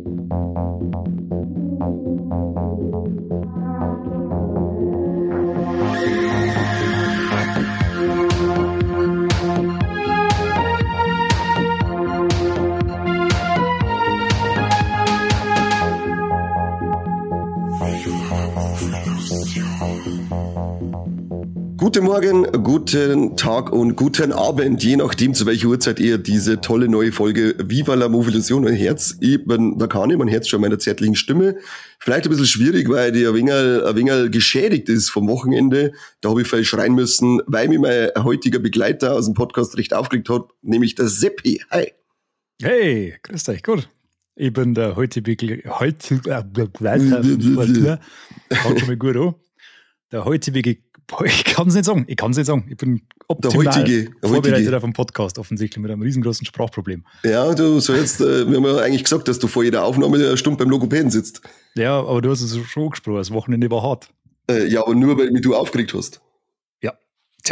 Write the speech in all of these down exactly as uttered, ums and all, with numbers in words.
Guten Morgen, guten Tag und guten Abend, je nachdem, zu welcher Uhrzeit ihr diese tolle neue Folge Viva la Movilusion mein Herz. Ich bin der Kani, mein Herz schon meiner zärtlichen Stimme. Vielleicht ein bisschen schwierig, weil die ein wenig, ein wenig geschädigt ist vom Wochenende. Da habe ich viel schreien müssen, weil mich mein heutiger Begleiter aus dem Podcast recht aufgeregt hat, nämlich der Seppi. Hi. Hey, grüß euch, gut. Ich bin der heutige Begleiter, Begleiter, kommt schon mal gut an. Der heutige Ich kann es nicht sagen. Ich kann es nicht sagen. Ich bin optimal der heutige, der vorbereitet heutige. auf einen Podcast, offensichtlich mit einem riesengroßen Sprachproblem. Ja, du sollst, äh, wir haben ja eigentlich gesagt, dass du vor jeder Aufnahme eine Stunde beim Logopäden sitzt. Ja, aber du hast es schon angesprochen. Das Wochenende war hart. Äh, ja, aber nur, weil mich du aufgeregt hast. Ja. Tja.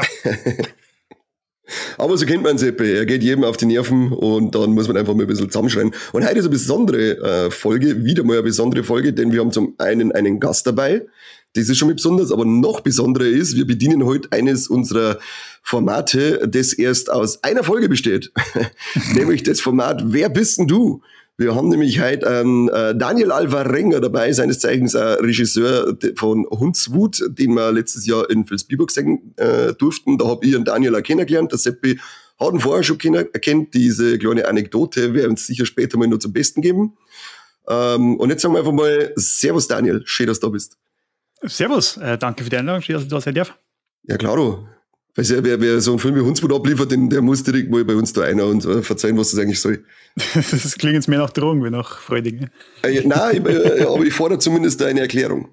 Aber so kennt man Seppi. Er geht jedem auf die Nerven und dann muss man einfach mal ein bisschen zusammenschreien. Und heute ist eine besondere äh, Folge, wieder mal eine besondere Folge, denn wir haben zum einen einen Gast dabei. Das ist schon mal besonders, aber noch besonderer ist, wir bedienen heute eines unserer Formate, das erst aus einer Folge besteht. Nämlich das Format Wer bist denn du? Wir haben nämlich heute einen äh, Daniel Alvarenga dabei, seines Zeichens ein Regisseur von Hundswut, den wir letztes Jahr in Vilsbiburg sehen äh, durften. Da habe ich einen Daniel auch kennengelernt. Der Seppi hat ihn vorher schon erkannt. Diese kleine Anekdote werden uns sicher später mal noch zum Besten geben. Ähm, und jetzt sagen wir einfach mal Servus Daniel, schön, dass du da bist. Servus, äh, danke für die Einladung, schön, dass ich da sein darf. Ja, klaro. Weißt du, wer, wer so einen Film wie Hundswut abliefert, den, der muss direkt mal bei uns da einer und äh, verzeihen, was das eigentlich soll. Das klingt jetzt mehr nach Drogen wie nach Freudigen. Äh, nein, ich, äh, aber ich fordere zumindest eine Erklärung.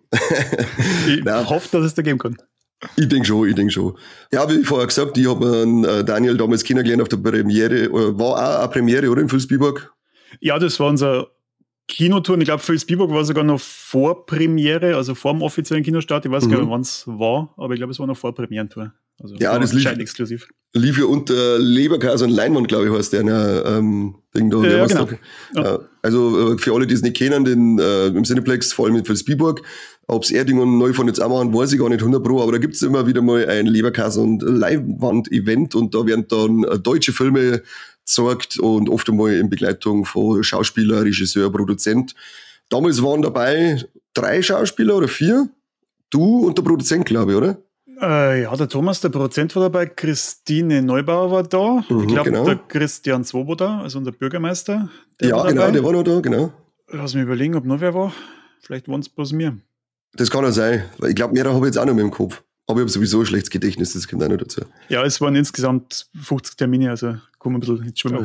Ich nein. hoffe, dass es da geben kann. Ich denke schon, ich denke schon. Ja, wie vorher gesagt, ich habe äh, Daniel damals kennengelernt auf der Premiere, äh, war auch eine Premiere, oder, in Vilsbiburg? Ja, das war unser Kinotour. Ich glaube, Vilsbiburg war sogar noch vor Premiere, also vor dem offiziellen Kinostart. Ich weiß mhm. gar nicht, wann es war, aber ich glaube, es war noch vor Premierentour. Also ja, das lief, exklusiv. lief ja unter Leberkäse und Leinwand, glaube ich, heißt der ne, ähm, Ding da. Ja, genau. Ja. Also für alle, die es nicht kennen, den, äh, im Cineplex, vor allem in Vilsbiburg, ob es Erding und Neufond jetzt auch machen, weiß ich gar nicht hundert Pro, aber da gibt es immer wieder mal ein Leberkäse und Leinwand-Event und da werden dann äh, deutsche Filme gezeigt und oft einmal in Begleitung von Schauspieler, Regisseur, Produzent. Damals waren dabei drei Schauspieler oder vier, du und der Produzent, glaube ich, oder? Äh, ja, der Thomas, der Produzent, war dabei, Christine Neubauer war da, mhm, ich glaube genau. Der Christian Swoboda, also unser Bürgermeister. Der ja, war genau, dabei. der war noch da, genau. Lass mich überlegen, ob noch wer war. Vielleicht waren es bloß mir. Das kann auch sein, weil ich glaube, mehrere habe ich jetzt auch noch mit im Kopf. Aber ich habe sowieso ein schlechtes Gedächtnis, das kommt auch noch dazu. Ja, es waren insgesamt fünfzig Termine, also kommen ein bisschen ins Schwimmen.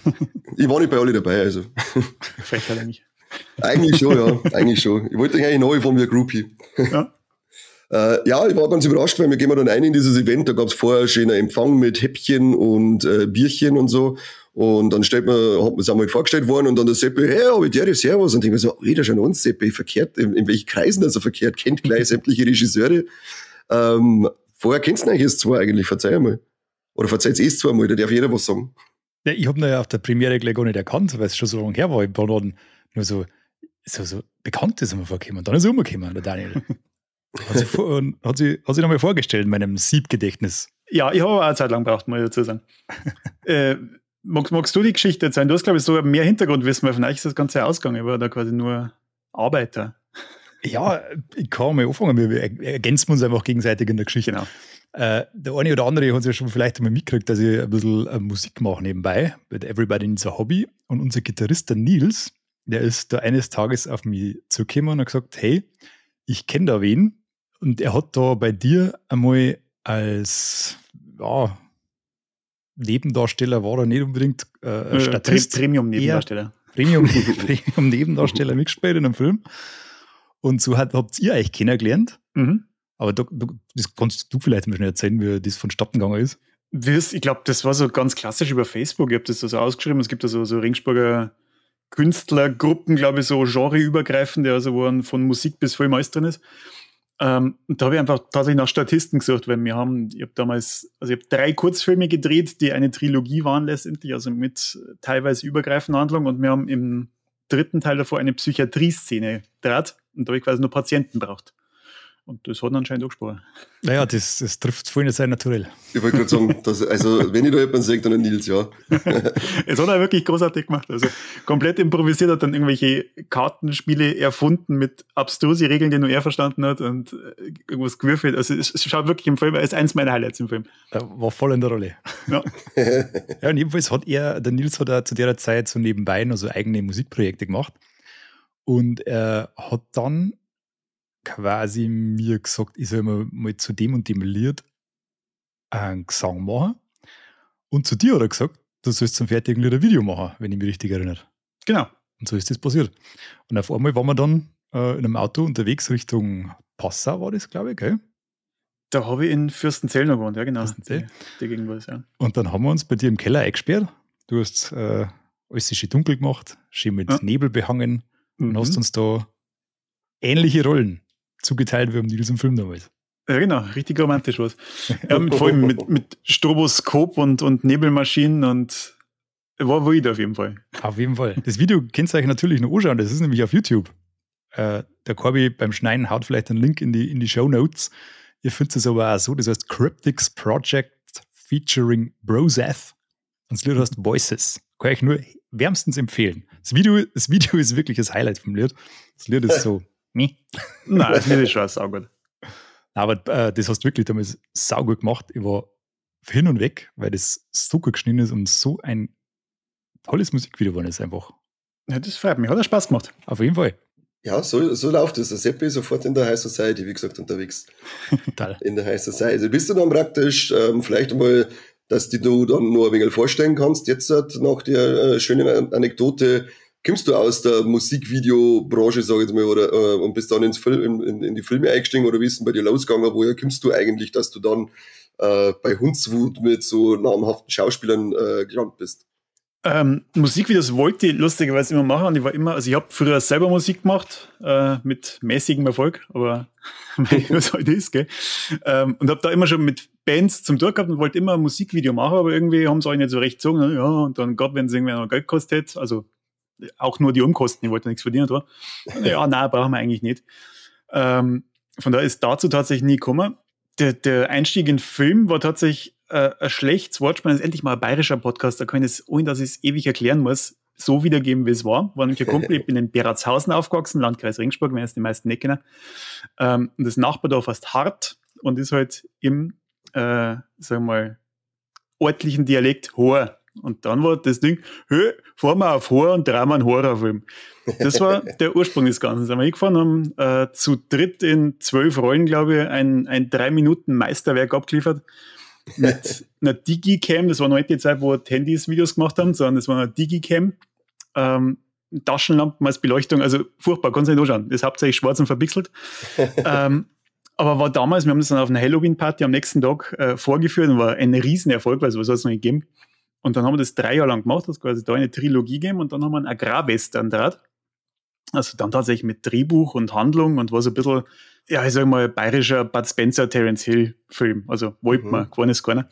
Ich war nicht bei alle dabei, also. Frechheit eigentlich. Eigentlich schon, ja, eigentlich schon. Ich wollte eigentlich neu von mir Groupie. Ja. Äh, ja, ich war ganz überrascht, weil wir gehen dann ein in dieses Event, da gab es vorher schon einen Empfang mit Häppchen und äh, Bierchen und so. Und dann stellt man, hat man es einmal vorgestellt worden und dann der Seppi, hey, aber der Servus. Und ich mir so, oh, jeder schon uns, Seppi, verkehrt, in, in welchen Kreisen das er verkehrt, kennt gleich sämtliche Regisseure. Ähm, vorher kennst du eigentlich erst zwei eigentlich, verzeih einmal. Oder verzeiht es zweimal, da darf jeder was sagen. Ja, ich habe ihn ja auf der Premiere gleich gar nicht erkannt, weil es schon so lange her war. Ich war dann nur so, so, so bekannt ist er mir vorgekommen. Und dann ist er umgekommen, der Daniel. Hat sich, vor, hat sich, hat sich nochmal vorgestellt in meinem Siebgedächtnis. Ja, ich habe auch eine Zeit lang gebraucht, muss ich dazu sagen. äh, magst, magst du die Geschichte erzählen? Du hast, glaube ich, so mehr Hintergrundwissen, weil von euch ist das Ganze ausgegangen. Ich war da quasi nur Arbeiter. Ja, ich kann mal anfangen. Wir ergänzen uns einfach gegenseitig in der Geschichte. Genau. Äh, der eine oder andere hat es ja schon vielleicht einmal mitgekriegt, dass ich ein bisschen äh, Musik mache nebenbei. Mit Everybody Needs a Hobby. Und unser Gitarrist, der Nils, der ist da eines Tages auf mich zugekommen und hat gesagt, hey, ich kenne da wen. Und er hat da bei dir einmal als ja, Nebendarsteller, war er nicht unbedingt äh, Statist. Premium-Nebendarsteller. Premium-Nebendarsteller mitgespielt in einem Film. Und so hat, habt ihr euch kennengelernt. Mhm. Aber du, du, das kannst du vielleicht mal schnell erzählen, wie das vonstatten gegangen ist. Ich glaube, das war so ganz klassisch über Facebook. Ich habe das so ausgeschrieben. Es gibt da so, so Ringsburger Künstlergruppen, glaube ich, so genreübergreifende, also wo von Musik bis Film alles drin ist. Ähm, und da habe ich einfach tatsächlich nach Statisten gesucht, weil wir haben, ich habe damals, also ich habe drei Kurzfilme gedreht, die eine Trilogie waren letztendlich, also mit teilweise übergreifender Handlung, und wir haben im dritten Teil davor eine Psychiatrie-Szene draht und da habe ich quasi nur Patienten braucht. Und das hat anscheinend auch gesprochen. Naja, das, das trifft voll nicht sein naturell. Ich wollte gerade sagen, dass, also wenn ich da jemanden sehe, dann Nils, ja. Es hat er wirklich großartig gemacht. Also komplett improvisiert, hat dann irgendwelche Kartenspiele erfunden mit abstruse Regeln, die nur er verstanden hat und irgendwas gewürfelt. Also es schaut wirklich im Film, es ist eins meiner Highlights im Film. Er war voll in der Rolle. Ja, ja, und jedenfalls hat er, der Nils hat er zu der Zeit so nebenbei noch so eigene Musikprojekte gemacht. Und er hat dann quasi mir gesagt, ich soll mal, mal zu dem und dem Lied einen Gesang machen. Und zu dir hat er gesagt, du sollst zum fertigen Lied ein Video machen, wenn ich mich richtig erinnere. genau. Und so ist das passiert. Und auf einmal waren wir dann äh, in einem Auto unterwegs Richtung Passau, war das, glaube ich, gell? Da habe ich in Fürstenzell noch gewohnt, ja genau. Fürstenzell. Die, die Gegend, ja. Und dann haben wir uns bei dir im Keller eingesperrt. Du hast äh, alles schön dunkel gemacht, schön mit Ja. Nebel behangen und Mhm. hast uns da ähnliche Rollen zugeteilt wie am Nils im Film damals. Ja, genau, richtig romantisch was. Ja, mit, vor allem mit, mit Stroboskop und, und Nebelmaschinen und war wild auf jeden Fall. Auf jeden Fall. Das Video könnt ihr euch natürlich noch anschauen, das ist nämlich auf YouTube. Äh, der Corby beim Schneiden haut vielleicht einen Link in die, in die Shownotes. Ihr findet es aber auch so, das heißt Cryptics Project featuring Broseth und das Lied heißt Voices. Kann ich euch nur wärmstens empfehlen. Das Video, das Video ist wirklich das Highlight vom Lied. Das Lied ist so, meh. Nein, das Lied ist schon saugut. Aber äh, das hast du wirklich damals saugut gemacht. Ich war hin und weg, weil das so gut geschnitten ist und so ein tolles Musikvideo war es einfach. Ja, das freut mich, hat ja Spaß gemacht. Auf jeden Fall. Ja, so, so läuft es. Der Seppi ist sofort in der High Society, wie gesagt, unterwegs. Total. In der High Society. Also bist du dann praktisch ähm, vielleicht einmal, dass die du dann nur ein wenig vorstellen kannst. Jetzt hat nach der äh, schönen An- Anekdote, kommst du aus der Musikvideobranche, sag ich jetzt mal, oder, äh, und bist dann ins Film, in, in die Filme eingestiegen, oder wie ist denn bei dir losgegangen? Woher kommst du eigentlich, dass du dann äh, bei Hundswut mit so namhaften Schauspielern äh, gelandet bist? Ähm, Musikvideos wollte ich lustigerweise immer machen und ich war immer, also ich habe früher selber Musik gemacht, äh, mit mäßigem Erfolg, aber was halt ist, gell? Ähm, und habe da immer schon mit Bands zum Tun gehabt und wollte immer ein Musikvideo machen, aber irgendwie haben sie auch nicht so recht gezogen, ne? Ja, und dann gerade wenn es irgendwie noch Geld kostet, also auch nur die Umkosten, ich wollte nichts verdienen, oder? Ja, nein, brauchen wir eigentlich nicht. Ähm, von daher ist dazu tatsächlich nie gekommen. Der, der Einstieg in Film war tatsächlich äh, ein schlechtes Wortspiel. Das ist endlich mal ein bayerischer Podcast, da kann ich es, ohne dass ich es ewig erklären muss, so wiedergeben, wie es war. War nämlich ein Kumpel, ich bin in Beratshausen aufgewachsen, Landkreis Ringsburg, wenn es die meisten nicht kennen. Ähm, und das Nachbardorf heißt Hart und ist halt im, äh, sagen wir mal, örtlichen Dialekt Hoher. Und dann war das Ding, hö, fahren wir auf Hoher und drehen wir einen Horrorfilm. Das war der Ursprung des Ganzen. Sind wir hingefahren, haben äh, zu dritt in zwölf Rollen, glaube ich, ein, ein drei Minuten Meisterwerk abgeliefert. Mit einer Digicam, das war noch nicht die Zeit, wo Handys Videos gemacht haben, sondern das war eine Digicam. Ähm, Taschenlampen als Beleuchtung, also furchtbar, kannst du nicht anschauen. Das ist hauptsächlich schwarz und verpixelt. ähm, aber war damals, wir haben das dann auf einer Halloween-Party am nächsten Tag äh, vorgeführt und war ein Riesenerfolg, weil sowas hat es noch nicht gegeben. Und dann haben wir das drei Jahre lang gemacht, das quasi da eine Trilogie gegeben und dann haben wir einen Agrarwestern draht. Also dann tatsächlich mit Drehbuch und Handlung und war so ein bisschen, ja, ich sag mal, bayerischer Bud Spencer, Terence Hill Film. Also wollte man, mhm. ist keiner.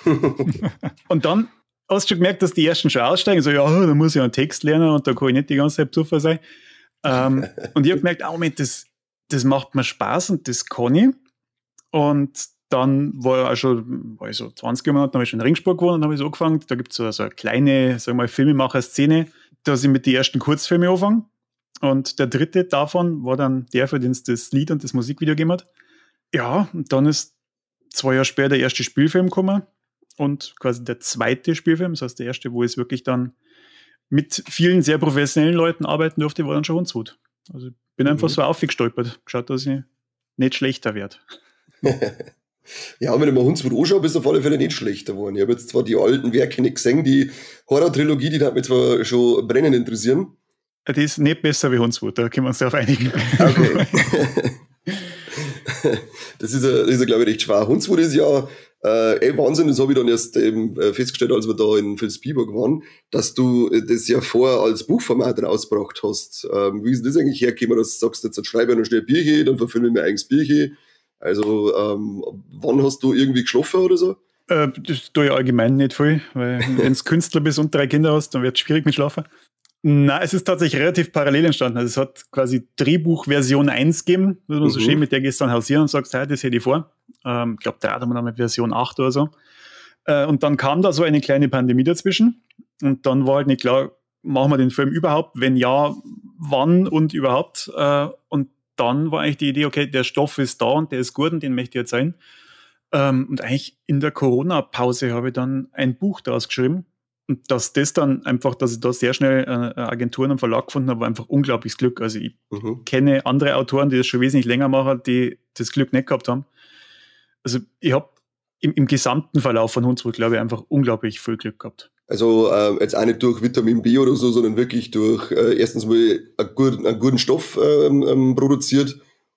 Und dann hast du schon gemerkt, dass die ersten schon aussteigen. So, ja, da muss ich einen Text lernen und da kann ich nicht die ganze Zeit Zufall sein. Ähm, und ich habe gemerkt, oh Moment, das, das macht mir Spaß und das kann ich. Und dann war ich auch schon, war ich so zwanzig Monate, habe ich schon in Ringsburg gewohnt und habe ich so angefangen. Da gibt es so, so eine kleine, sagen wir mal, Filmemacher-Szene, dass ich mit den ersten Kurzfilmen anfange. Und der dritte davon war dann der, für den es das Lied und das Musikvideo gegeben hat. Ja, und dann ist zwei Jahre später der erste Spielfilm gekommen und quasi der zweite Spielfilm, das heißt der erste, wo ich wirklich dann mit vielen sehr professionellen Leuten arbeiten durfte, war dann schon Hundswut. Also ich bin mhm. einfach so aufgestolpert, geschaut, dass ich nicht schlechter werde. Ja, wenn ich mir Hundswut anschaue, bist du auf alle Fälle nicht schlechter geworden. Ich habe jetzt zwar die alten Werke nicht gesehen, die Horror-Trilogie, die hat mich zwar schon brennend interessieren. Die ist nicht besser wie Hundswut, da können wir uns darauf einigen. Okay. Das ist, ja, das ist ja, glaube ich, recht schwer. Hundswut ist ja äh, ey, Wahnsinn, das habe ich dann erst eben festgestellt, als wir da in Vilsbiburg waren, dass du das ja vorher als Buchformat rausgebracht hast. Ähm, wie ist das eigentlich hergekommen, dass du sagst, jetzt schreibe ich noch schnell ein Bierchen, dann verfilme ich mein eigenes Bierchen. Also, ähm, wann hast du irgendwie geschlafen oder so? Äh, das tue ich allgemein nicht viel, weil wenn du Künstler bist und drei Kinder hast, dann wird es schwierig mit Schlafen. Na, es ist tatsächlich relativ parallel entstanden. Also es hat quasi Drehbuch-Version eins gegeben, muss man so Mhm. schön, mit der gehst du dann hausieren und sagst, hey, das hätte ich vor. Ähm, ich glaube, da hat man dann mit Version acht oder so. Äh, und dann kam da so eine kleine Pandemie dazwischen. Und dann war halt nicht klar, machen wir den Film überhaupt? Wenn ja, wann und überhaupt? Äh, und dann war eigentlich die Idee, okay, der Stoff ist da und der ist gut und den möchte ich jetzt sein. Ähm, und eigentlich in der Corona-Pause habe ich dann ein Buch daraus geschrieben. Und dass das dann einfach, dass ich da sehr schnell äh, Agenturen und Verlag gefunden habe, war einfach unglaubliches Glück. Also ich Mhm. kenne andere Autoren, die das schon wesentlich länger machen, die das Glück nicht gehabt haben. Also ich habe im, im gesamten Verlauf von Hundsrück, glaube ich, einfach unglaublich viel Glück gehabt. Also äh, jetzt auch nicht durch Vitamin B oder so, sondern wirklich durch äh, erstens mal einen guten, einen guten Stoff ähm, ähm, produziert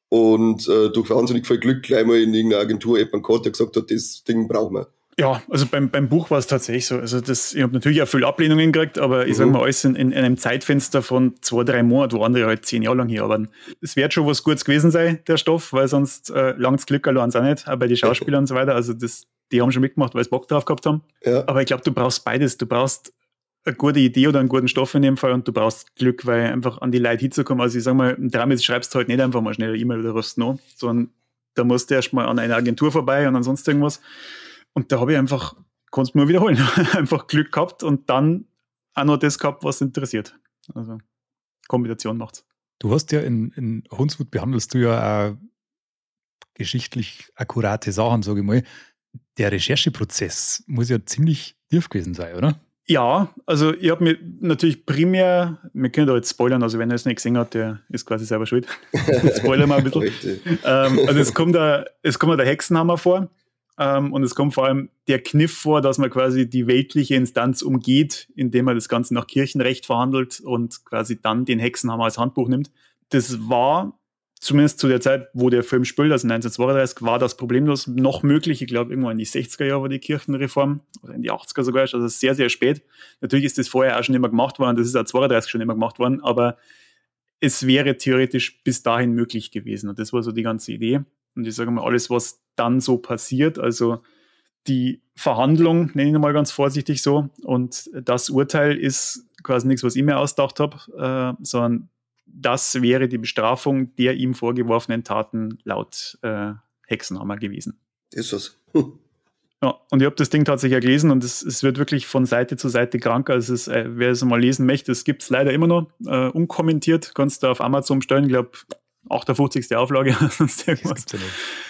und äh, durch wahnsinnig viel Glück gleich mal in irgendeiner Agentur jemand gehabt, der gesagt hat, das Ding brauchen wir. Ja, also beim, beim Buch war es tatsächlich so. Also das, ich habe natürlich auch viel Ablehnungen gekriegt, aber ich Mhm. sage mal, alles in, in einem Zeitfenster von zwei, drei Monaten, wo andere halt zehn Jahre lang hier arbeiten. Es wird schon was Gutes gewesen sein, der Stoff, weil sonst äh, langt's Glück allein auch nicht, auch bei den Schauspielern und so weiter. Also das, die haben schon mitgemacht, weil sie Bock drauf gehabt haben. Ja. Aber ich glaube, du brauchst beides. Du brauchst eine gute Idee oder einen guten Stoff in dem Fall und du brauchst Glück, weil einfach an die Leute hinzukommen. Also ich sage mal, im Drama schreibst du halt nicht einfach mal schnell eine E-Mail oder was noch, sondern da musst du erst mal an einer Agentur vorbei und an sonst irgendwas. Und da habe ich einfach, kannst du nur wiederholen, einfach Glück gehabt und dann auch noch das gehabt, was interessiert. Also Kombination macht's. Du hast ja in, in Hunsrück behandelst du ja auch geschichtlich akkurate Sachen, sage ich mal. Der Rechercheprozess muss ja ziemlich tief gewesen sein, oder? Ja, also ich habe mir natürlich primär, wir können da jetzt spoilern, also wenn er es nicht gesehen hat, der ist quasi selber schuld. Spoilern wir ein bisschen. Richtig. ähm, also es kommt, da, es kommt da der Hexenhammer vor ähm, und es kommt vor allem der Kniff vor, dass man quasi die weltliche Instanz umgeht, indem man das Ganze nach Kirchenrecht verhandelt und quasi dann den Hexenhammer als Handbuch nimmt. Das war zumindest zu der Zeit, wo der Film spielt, also neunzehnhundertzweiunddreißig, war das problemlos noch möglich. Ich glaube, irgendwann in die sechziger Jahre war die Kirchenreform oder in die achtziger sogar, also sehr, sehr spät. Natürlich ist das vorher auch schon immer gemacht worden, das ist auch zweiunddreißig schon immer gemacht worden, aber es wäre theoretisch bis dahin möglich gewesen. Und das war so die ganze Idee. Und ich sage mal, alles, was dann so passiert, also die Verhandlung, nenne ich mal ganz vorsichtig so, und das Urteil ist quasi nichts, was ich mir ausgedacht habe, äh, sondern das wäre die Bestrafung der ihm vorgeworfenen Taten laut äh, Hexenhammer gewesen. Ist das. Hm. Ja, und ich habe das Ding tatsächlich gelesen und es, es wird wirklich von Seite zu Seite kranker. Also es ist, äh, wer es mal lesen möchte, es gibt es leider immer noch äh, unkommentiert. Kannst du auf Amazon bestellen, ich glaube achtundfünfzigste Auflage. Sonst irgendwas. Das gibt's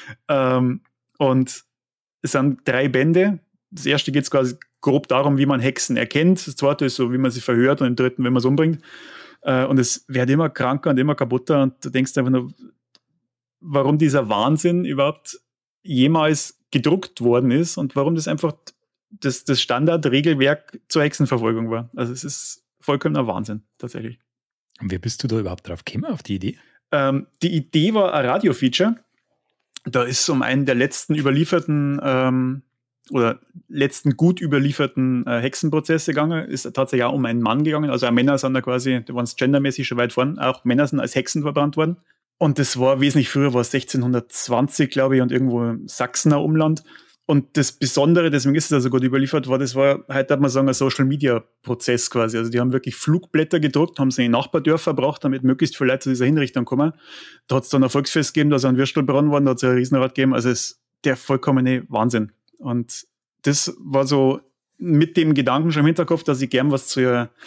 Ähm, und es sind drei Bände. Das erste geht es quasi grob darum, wie man Hexen erkennt. Das zweite ist so, wie man sie verhört und im dritten, wenn man es umbringt. Äh, und es wird immer kranker und immer kaputter und du denkst einfach nur, warum dieser Wahnsinn überhaupt jemals gedruckt worden ist und warum das einfach das, das Standardregelwerk zur Hexenverfolgung war. Also es ist vollkommener Wahnsinn, tatsächlich. Und wie bist du da überhaupt drauf gekommen, auf die Idee? Ähm, die Idee war ein Radio-Feature. Da ist es um einen der letzten überlieferten ähm, oder letzten gut überlieferten äh, Hexenprozesse gegangen. Ist tatsächlich auch um einen Mann gegangen. Also auch Männer sind da quasi, da waren es gendermäßig schon weit vorn. Auch Männer sind als Hexen verbrannt worden. Und das war wesentlich früher, war sechzehnhundertzwanzig, glaube ich, und irgendwo im Sachsener Umland. Und das Besondere, deswegen ist es also gut überliefert, war, das war, heute darf man sagen, ein Social-Media-Prozess quasi. Also die haben wirklich Flugblätter gedruckt, haben sie in Nachbardörfer gebracht, damit möglichst viele Leute zu dieser Hinrichtung kommen. Da hat es dann ein Volksfest gegeben, da ist ein Würstel gebrannt worden, da hat es ein Riesenrad gegeben. Also es ist der vollkommene Wahnsinn. Und das war so mit dem Gedanken schon im Hinterkopf, dass ich gern was zu,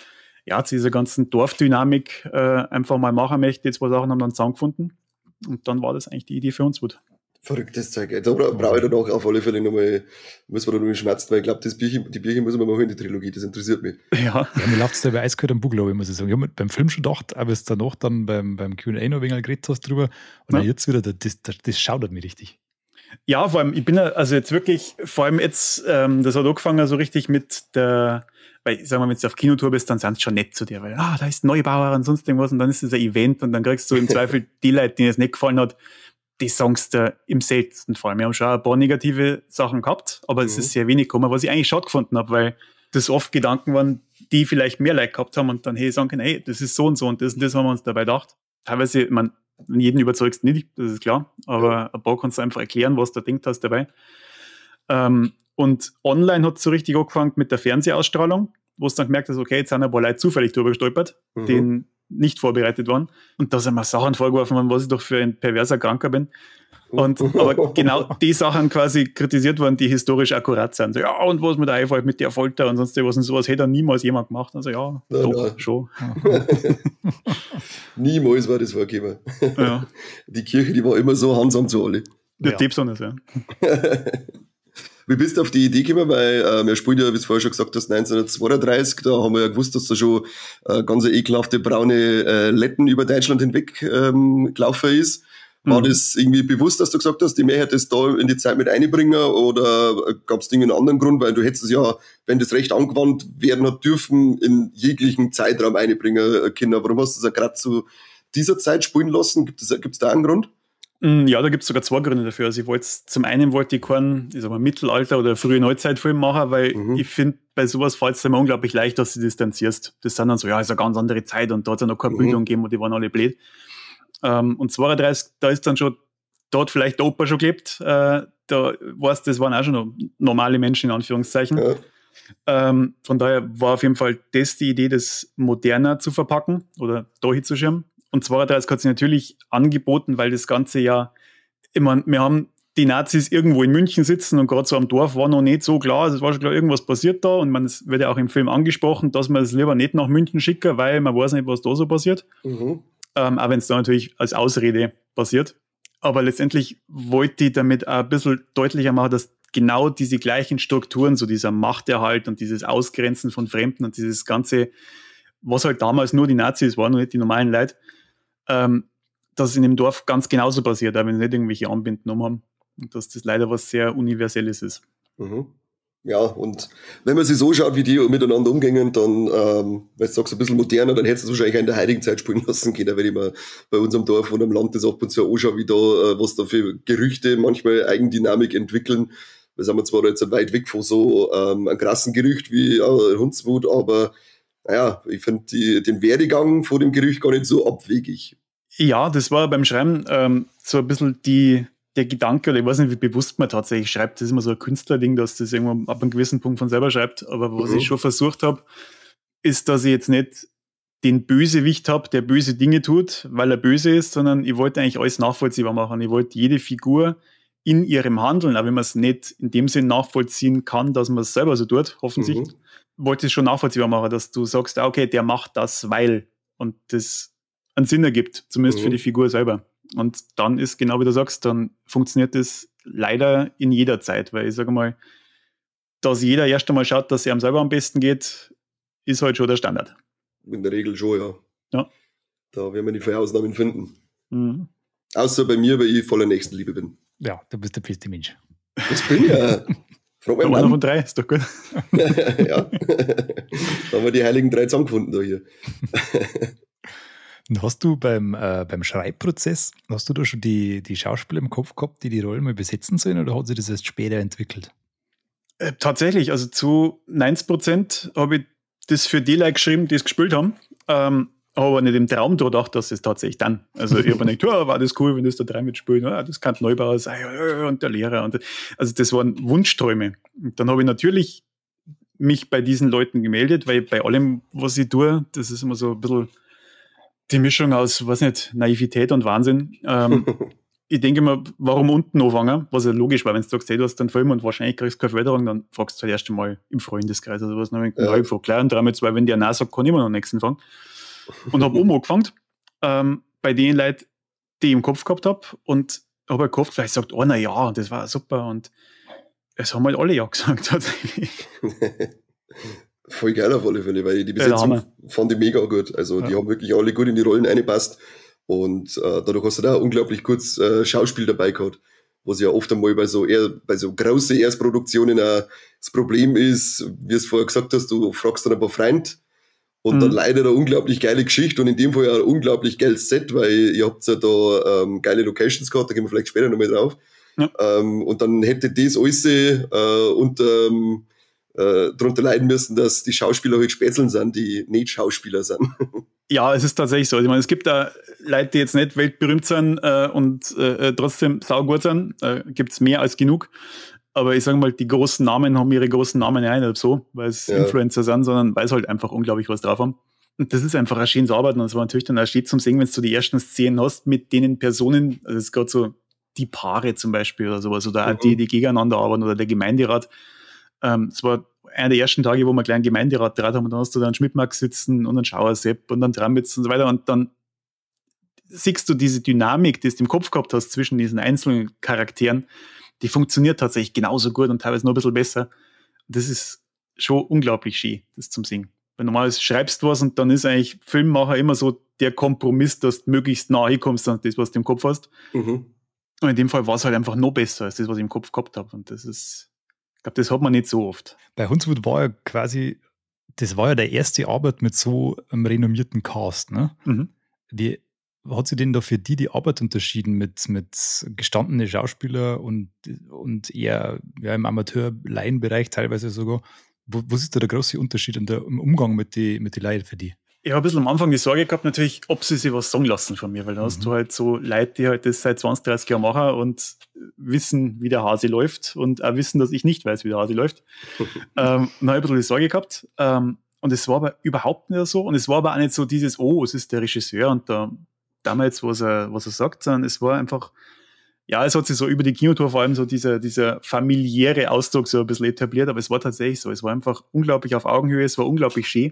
ja, zu dieser ganzen Dorfdynamik äh, einfach mal machen möchte. Die zwei Sachen haben dann zusammengefunden. Und dann war das eigentlich die Idee für uns gut. Verrücktes Zeug. Da bra brauche ich dann auch auf alle Fälle nochmal, muss man da nochmal schmerzen, weil ich glaube, die Bücher muss man mal holen, die Trilogie, das interessiert mich. Ja, ja mir läuft es da bei Eiskalt am Bug, glaube ich, muss ich sagen. Ich habe beim Film schon gedacht, aber es danach dann beim, beim Q and A noch ein wenig geredet hast drüber. Und ja. dann jetzt wieder, das, das, das schaudert mich richtig. Ja, vor allem, ich bin ja, also jetzt wirklich, vor allem jetzt, ähm, das hat angefangen so richtig mit der, weil, sagen wir mal, wenn du auf Kinotour bist, dann sind sie schon nett zu dir, weil, ah, da ist Neubauer und sonst irgendwas und dann ist das ein Event und dann kriegst du im Zweifel die Leute, denen es nicht gefallen hat, die Songs da im seltensten Fall. Wir haben schon ein paar negative Sachen gehabt, aber es mhm. ist sehr wenig gekommen, was ich eigentlich schade gefunden habe, weil das oft Gedanken waren, die vielleicht mehr Leute gehabt haben und dann, hey, sagen können, hey, das ist so und so und das und das haben wir uns dabei gedacht. Teilweise, man, jeden überzeugst nicht, das ist klar, aber ein paar kannst du einfach erklären, was du denkt hast dabei. Ähm, und online hat es so richtig angefangen mit der Fernsehausstrahlung. wo es dann gemerkt hast, okay, jetzt sind ein paar Leute zufällig drüber gestolpert, mhm. die nicht vorbereitet waren. Und da sind mir Sachen vorgeworfen worden, was ich doch für ein perverser Kranker bin. Und aber genau die Sachen quasi kritisiert worden, die historisch akkurat sind. So, ja, und was mir da einfällt mit der Folter und sonst was und sowas hätte niemals jemand gemacht. Also ja, nein, doch, nein. schon. Niemals war das vorgekommen. Ja. Die Kirche, die war immer so handsam zu alle. Der Ja. Tipp besonders, ja. Wie bist du auf die Idee gekommen? Weil äh, wir spielen ja, wie du vorher schon gesagt hast, neunzehnhundertzweiunddreißig, da haben wir ja gewusst, dass da schon äh, ganz eine ekelhafte braune äh, Letten über Deutschland hinweg ähm, gelaufen ist. War mhm. das irgendwie bewusst, dass du gesagt hast, die mehr hättest da in die Zeit mit einbringen oder gab es einen anderen Grund? Weil du hättest es ja, wenn das Recht angewandt werden hat dürfen, in jeglichen Zeitraum einbringen können. Warum hast du es ja gerade zu dieser Zeit spielen lassen? Gibt es gibt's da einen Grund? Ja, da gibt es sogar zwei Gründe dafür. Also ich wollte zum einen wollte ich keinen, ich sag mal, Mittelalter- oder frühe Neuzeitfilm machen, weil mhm. ich finde, bei sowas fällt es immer unglaublich leicht, dass du distanzierst. Das sind dann so, ja, ist eine ganz andere Zeit und da hat es ja noch keine mhm. Bildung gegeben und die waren alle blöd. Ähm, und zweiunddreißig, da ist dann schon, da hat vielleicht der Opa schon gelebt, äh, da weißt das waren auch schon noch normale Menschen in Anführungszeichen. Ja. Ähm, von daher war auf jeden Fall das die Idee, das moderner zu verpacken oder da hinzuschirmen. Und zweiunddreißig hat sich natürlich angeboten, weil das Ganze ja, ich meine, wir haben die Nazis irgendwo in München sitzen und gerade so am Dorf war noch nicht so klar, also es war schon klar, irgendwas passiert da und man, es wird ja auch im Film angesprochen, dass man es lieber nicht nach München schicken, weil man weiß nicht, was da so passiert. Mhm. Ähm, auch wenn es da natürlich als Ausrede passiert. Aber letztendlich wollte ich damit auch ein bisschen deutlicher machen, dass genau diese gleichen Strukturen, so dieser Machterhalt und dieses Ausgrenzen von Fremden und dieses ganze, was halt damals nur die Nazis waren und nicht die normalen Leute, ähm, dass es in dem Dorf ganz genauso passiert, auch wenn sie nicht irgendwelche Anbinden umhaben. Und dass das leider was sehr Universelles ist. Mhm. Ja, und wenn man sich so schaut, wie die miteinander umgehen, dann, ähm, weil du sagst, ein bisschen moderner, dann hättest du es wahrscheinlich auch in der heutigen Zeit spielen lassen können, wenn ich mir bei unserem Dorf und am Land das ab und zu anschaue, wie da, äh, was da für Gerüchte manchmal Eigendynamik entwickeln. Wir sind zwar jetzt weit weg von so ähm, einem krassen Gerücht wie äh, Hundswut, aber naja, ich finde den Werdegang von dem Gerücht gar nicht so abwegig. Ja, das war beim Schreiben ähm, so ein bisschen die, der Gedanke, oder ich weiß nicht, wie bewusst man tatsächlich schreibt, das ist immer so ein Künstlerding, dass das irgendwann ab einem gewissen Punkt von selber schreibt, aber was mhm. ich schon versucht habe, ist, dass ich jetzt nicht den Bösewicht habe, der böse Dinge tut, weil er böse ist, sondern ich wollte eigentlich alles nachvollziehbar machen. Ich wollte jede Figur in ihrem Handeln, auch wenn man es nicht in dem Sinn nachvollziehen kann, dass man es selber so tut, hoffentlich, mhm. wollte ich es schon nachvollziehbar machen, dass du sagst, okay, der macht das, weil, und das einen Sinn ergibt, zumindest mhm. für die Figur selber. Und dann ist, genau wie du sagst, dann funktioniert das leider in jeder Zeit, weil ich sage mal, dass jeder erst einmal schaut, dass es ihm selber am besten geht, ist halt schon der Standard. In der Regel schon, ja. Ja. Da werden wir nicht viele Ausnahmen finden. Mhm. Außer bei mir, weil ich voller Nächstenliebe bin. Ja, du bist der beste Mensch. Das bin ich ja. Frag mal einer von drei, ist doch gut. Ja. Da haben wir die heiligen drei zusammengefunden da hier. Und hast du beim, äh, beim Schreibprozess, hast du da schon die, die Schauspieler im Kopf gehabt, die die Rollen mal besetzen sollen, oder hat sich das erst später entwickelt? Äh, tatsächlich, also zu neunzig Prozent habe ich das für die Leute geschrieben, die es gespielt haben. Ähm, habe aber nicht im Traum da gedacht, dass es tatsächlich dann. Also ich habe mir gedacht, ja, war das cool, wenn das da drei mitspielen. Ja, das kann Neubauer sein und der Lehrer. Und, also das waren Wunschträume. Und dann habe ich natürlich mich bei diesen Leuten gemeldet, weil bei allem, was ich tue, das ist immer so ein bisschen die Mischung aus, weiß nicht, Naivität und Wahnsinn. Ähm, ich denke immer, warum unten anfangen? Was ja logisch war, wenn du sagst, hey, du hast einen Film und wahrscheinlich kriegst du keine Förderung, dann fragst du halt erst einmal im Freundeskreis oder was. Dann habe ich ja. gefragt, klar, und drei mit zwei, wenn der Nein sagt, kann ich immer noch den nächsten fangen. Und habe oben angefangen, ähm, bei den Leuten, die ich im Kopf gehabt habe, und habe halt gehofft, vielleicht sagt einer ja, und das war super, und es haben halt alle ja gesagt, tatsächlich. Voll geil auf alle Fälle, weil die Besetzung ja, fand ich mega gut. Also die ja. haben wirklich alle gut in die Rollen reingepasst. Und äh, dadurch hast du da unglaublich kurz äh, Schauspiel dabei gehabt, was ja oft einmal bei so eher bei so großen Erstproduktionen auch das Problem ist, wie es vorher gesagt hast, du fragst dann ein paar Freunde und mhm. dann leider eine unglaublich geile Geschichte und in dem Fall ja ein unglaublich geiles Set, weil ihr habt ja da ähm, geile Locations gehabt, da gehen wir vielleicht später nochmal drauf. Ja. Ähm, und dann hätte das alles äh, unter ähm, äh, darunter leiden müssen, dass die Schauspieler halt Spätzeln sind, die nicht Schauspieler sind. Ja, es ist tatsächlich so. Ich meine, es gibt da Leute, die jetzt nicht weltberühmt sind äh, und äh, trotzdem saugut sind. Äh, gibt es mehr als genug. Aber ich sage mal, die großen Namen haben ihre großen Namen ja nicht so, weil es ja. Influencer sind, sondern weil sie halt einfach unglaublich was drauf haben. Und das ist einfach ein schönes Arbeiten. Und es war natürlich dann auch schön zum Sehen, wenn du die ersten Szenen hast mit den Personen, also es ist gerade so die Paare zum Beispiel oder sowas, oder auch Mhm. die, die gegeneinander arbeiten oder der Gemeinderat. Ähm, es war einer der ersten Tage, wo wir einen kleinen Gemeinderat draht haben und dann hast du da einen Schmidtmax sitzen und einen Schauersepp und einen Tramitz und so weiter und dann siehst du diese Dynamik, die du im Kopf gehabt hast zwischen diesen einzelnen Charakteren, die funktioniert tatsächlich genauso gut und teilweise noch ein bisschen besser. Das ist schon unglaublich schön, das zum Singen. Weil normalerweise schreibst du was und dann ist eigentlich Filmmacher immer so der Kompromiss, dass du möglichst nahe kommst an das, was du im Kopf hast. Mhm. Und in dem Fall war es halt einfach noch besser als das, was ich im Kopf gehabt habe. Und das ist, ich glaube, das hat man nicht so oft. Bei Hundswood war ja quasi, das war ja der erste Arbeit mit so einem renommierten Cast, ne? Mhm. Wie hat sich denn da für die die Arbeit unterschieden mit, mit gestandenen Schauspielern und, und eher ja, im Amateur-Laienbereich teilweise sogar? Wo, was ist da der große Unterschied in der, im Umgang mit den mit die Leuten für die? Ich habe ein bisschen am Anfang die Sorge gehabt, natürlich, ob sie sich was sagen lassen von mir, weil da mhm. hast du halt so Leute, die halt das seit zwanzig, dreißig Jahren machen und wissen, wie der Hase läuft und auch wissen, dass ich nicht weiß, wie der Hase läuft. ähm, dann habe ich ein bisschen die Sorge gehabt. Ähm, und es war aber überhaupt nicht so. Und es war aber auch nicht so dieses, oh, es ist der Regisseur und da damals, was er, was er sagt, sondern es war einfach, ja, es hat sich so über die Kinotour vor allem so dieser, dieser familiäre Ausdruck so ein bisschen etabliert, aber es war tatsächlich so. Es war einfach unglaublich auf Augenhöhe, es war unglaublich schön.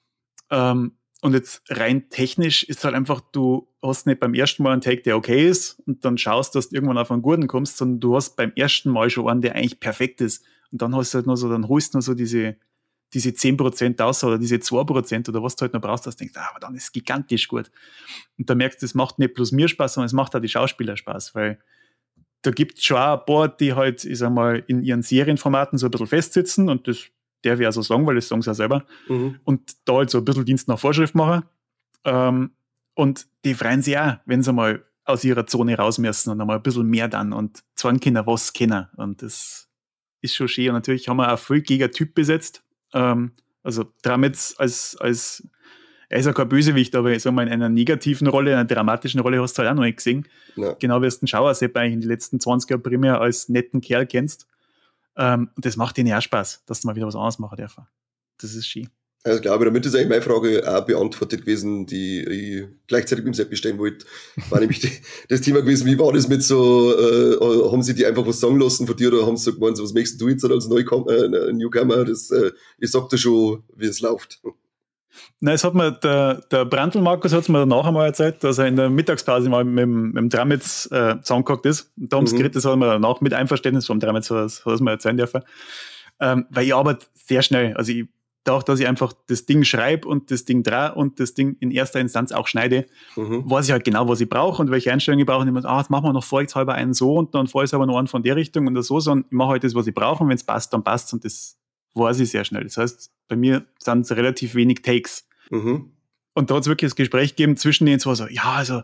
Ähm, und jetzt rein technisch ist halt einfach, du hast nicht beim ersten Mal einen Take, der okay ist und dann schaust, dass du irgendwann auf einen guten kommst, sondern du hast beim ersten Mal schon einen, der eigentlich perfekt ist. Und dann hast du halt noch so, dann holst du noch so diese, diese zehn Prozent aus oder diese zwei Prozent oder was du halt noch brauchst, dass du denkst, ah, aber dann ist es gigantisch gut. Und da merkst du, es macht nicht bloß mir Spaß, sondern es macht auch die Schauspieler Spaß, weil da gibt es schon auch ein paar, die halt, ich sag mal, in ihren Serienformaten so ein bisschen festsitzen und das darf ich auch so sagen, weil das sagen sie auch selber. Mhm. Und da halt so ein bisschen Dienst nach Vorschrift machen. Ähm, und die freuen sich auch, wenn sie mal aus ihrer Zone raus müssen und einmal ein bisschen mehr dann und zeigen können, was kennen. Und das ist schon schön. Und natürlich haben wir auch viel gegen Typ besetzt. Ähm, also Tramitz als, als, er ist ja kein Bösewicht, aber ich sag mal, in einer negativen Rolle, in einer dramatischen Rolle hast du halt auch noch nicht gesehen. Ja. Genau wie du den Schauersepp eigentlich in den letzten zwanzig Jahren primär als netten Kerl kennst. Um, und das macht ihnen ja auch Spaß, dass du mal wieder was anderes machen darf. Das ist schön. Also glaube ich, damit ist eigentlich meine Frage auch beantwortet gewesen, die ich gleichzeitig mit dem Sepp bestellen wollte. War nämlich die, das Thema gewesen, wie war das mit so, äh, haben sie die einfach was sagen lassen von dir oder haben sie so gemeint, so, was möchtest du jetzt als Neukom- äh, Newcomer? Das, äh, ich sag dir schon, wie es läuft. Nein, es hat mir der, der Brandl Markus hat es mir danach einmal erzählt, dass er in der Mittagspause mal mit, mit dem Tramitz äh, zusammengehockt ist. Und da haben sie mhm. geredet, das hat er mir danach mit Einverständnis vom Tramitz hat es mir erzählen dürfen. Ähm, weil ich arbeite sehr schnell. Also ich dadurch, dass ich einfach das Ding schreibe und das Ding drehe und das Ding in erster Instanz auch schneide, mhm. weiß ich halt genau, was ich brauche und welche Einstellungen ich brauche. Und ich muss, ah, jetzt machen wir noch vorsichtshalber einen so und dann vorsichtshalber noch einen von der Richtung und so, sondern ich mache halt das, was ich brauche und wenn es passt, dann passt und das weiß ich sehr schnell. Das heißt, bei mir sind es relativ wenig Takes. Mhm. Und da hat es wirklich das Gespräch gegeben zwischen denen zwei so, ja, also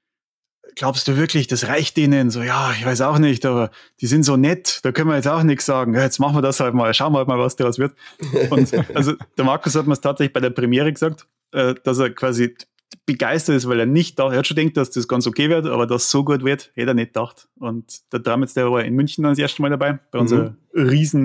glaubst du wirklich, das reicht denen? So, ja, ich weiß auch nicht, aber die sind so nett, da können wir jetzt auch nichts sagen. Ja, jetzt machen wir das halt mal, schauen wir halt mal, was daraus wird. Und also der Markus hat mir es tatsächlich bei der Premiere gesagt, äh, dass er quasi begeistert ist, weil er nicht da, er hat schon gedacht, dass das ganz okay wird, aber dass es so gut wird, hätte er nicht gedacht. Und der Tramitz, der war in München dann das erste Mal dabei, bei mhm. unserer riesen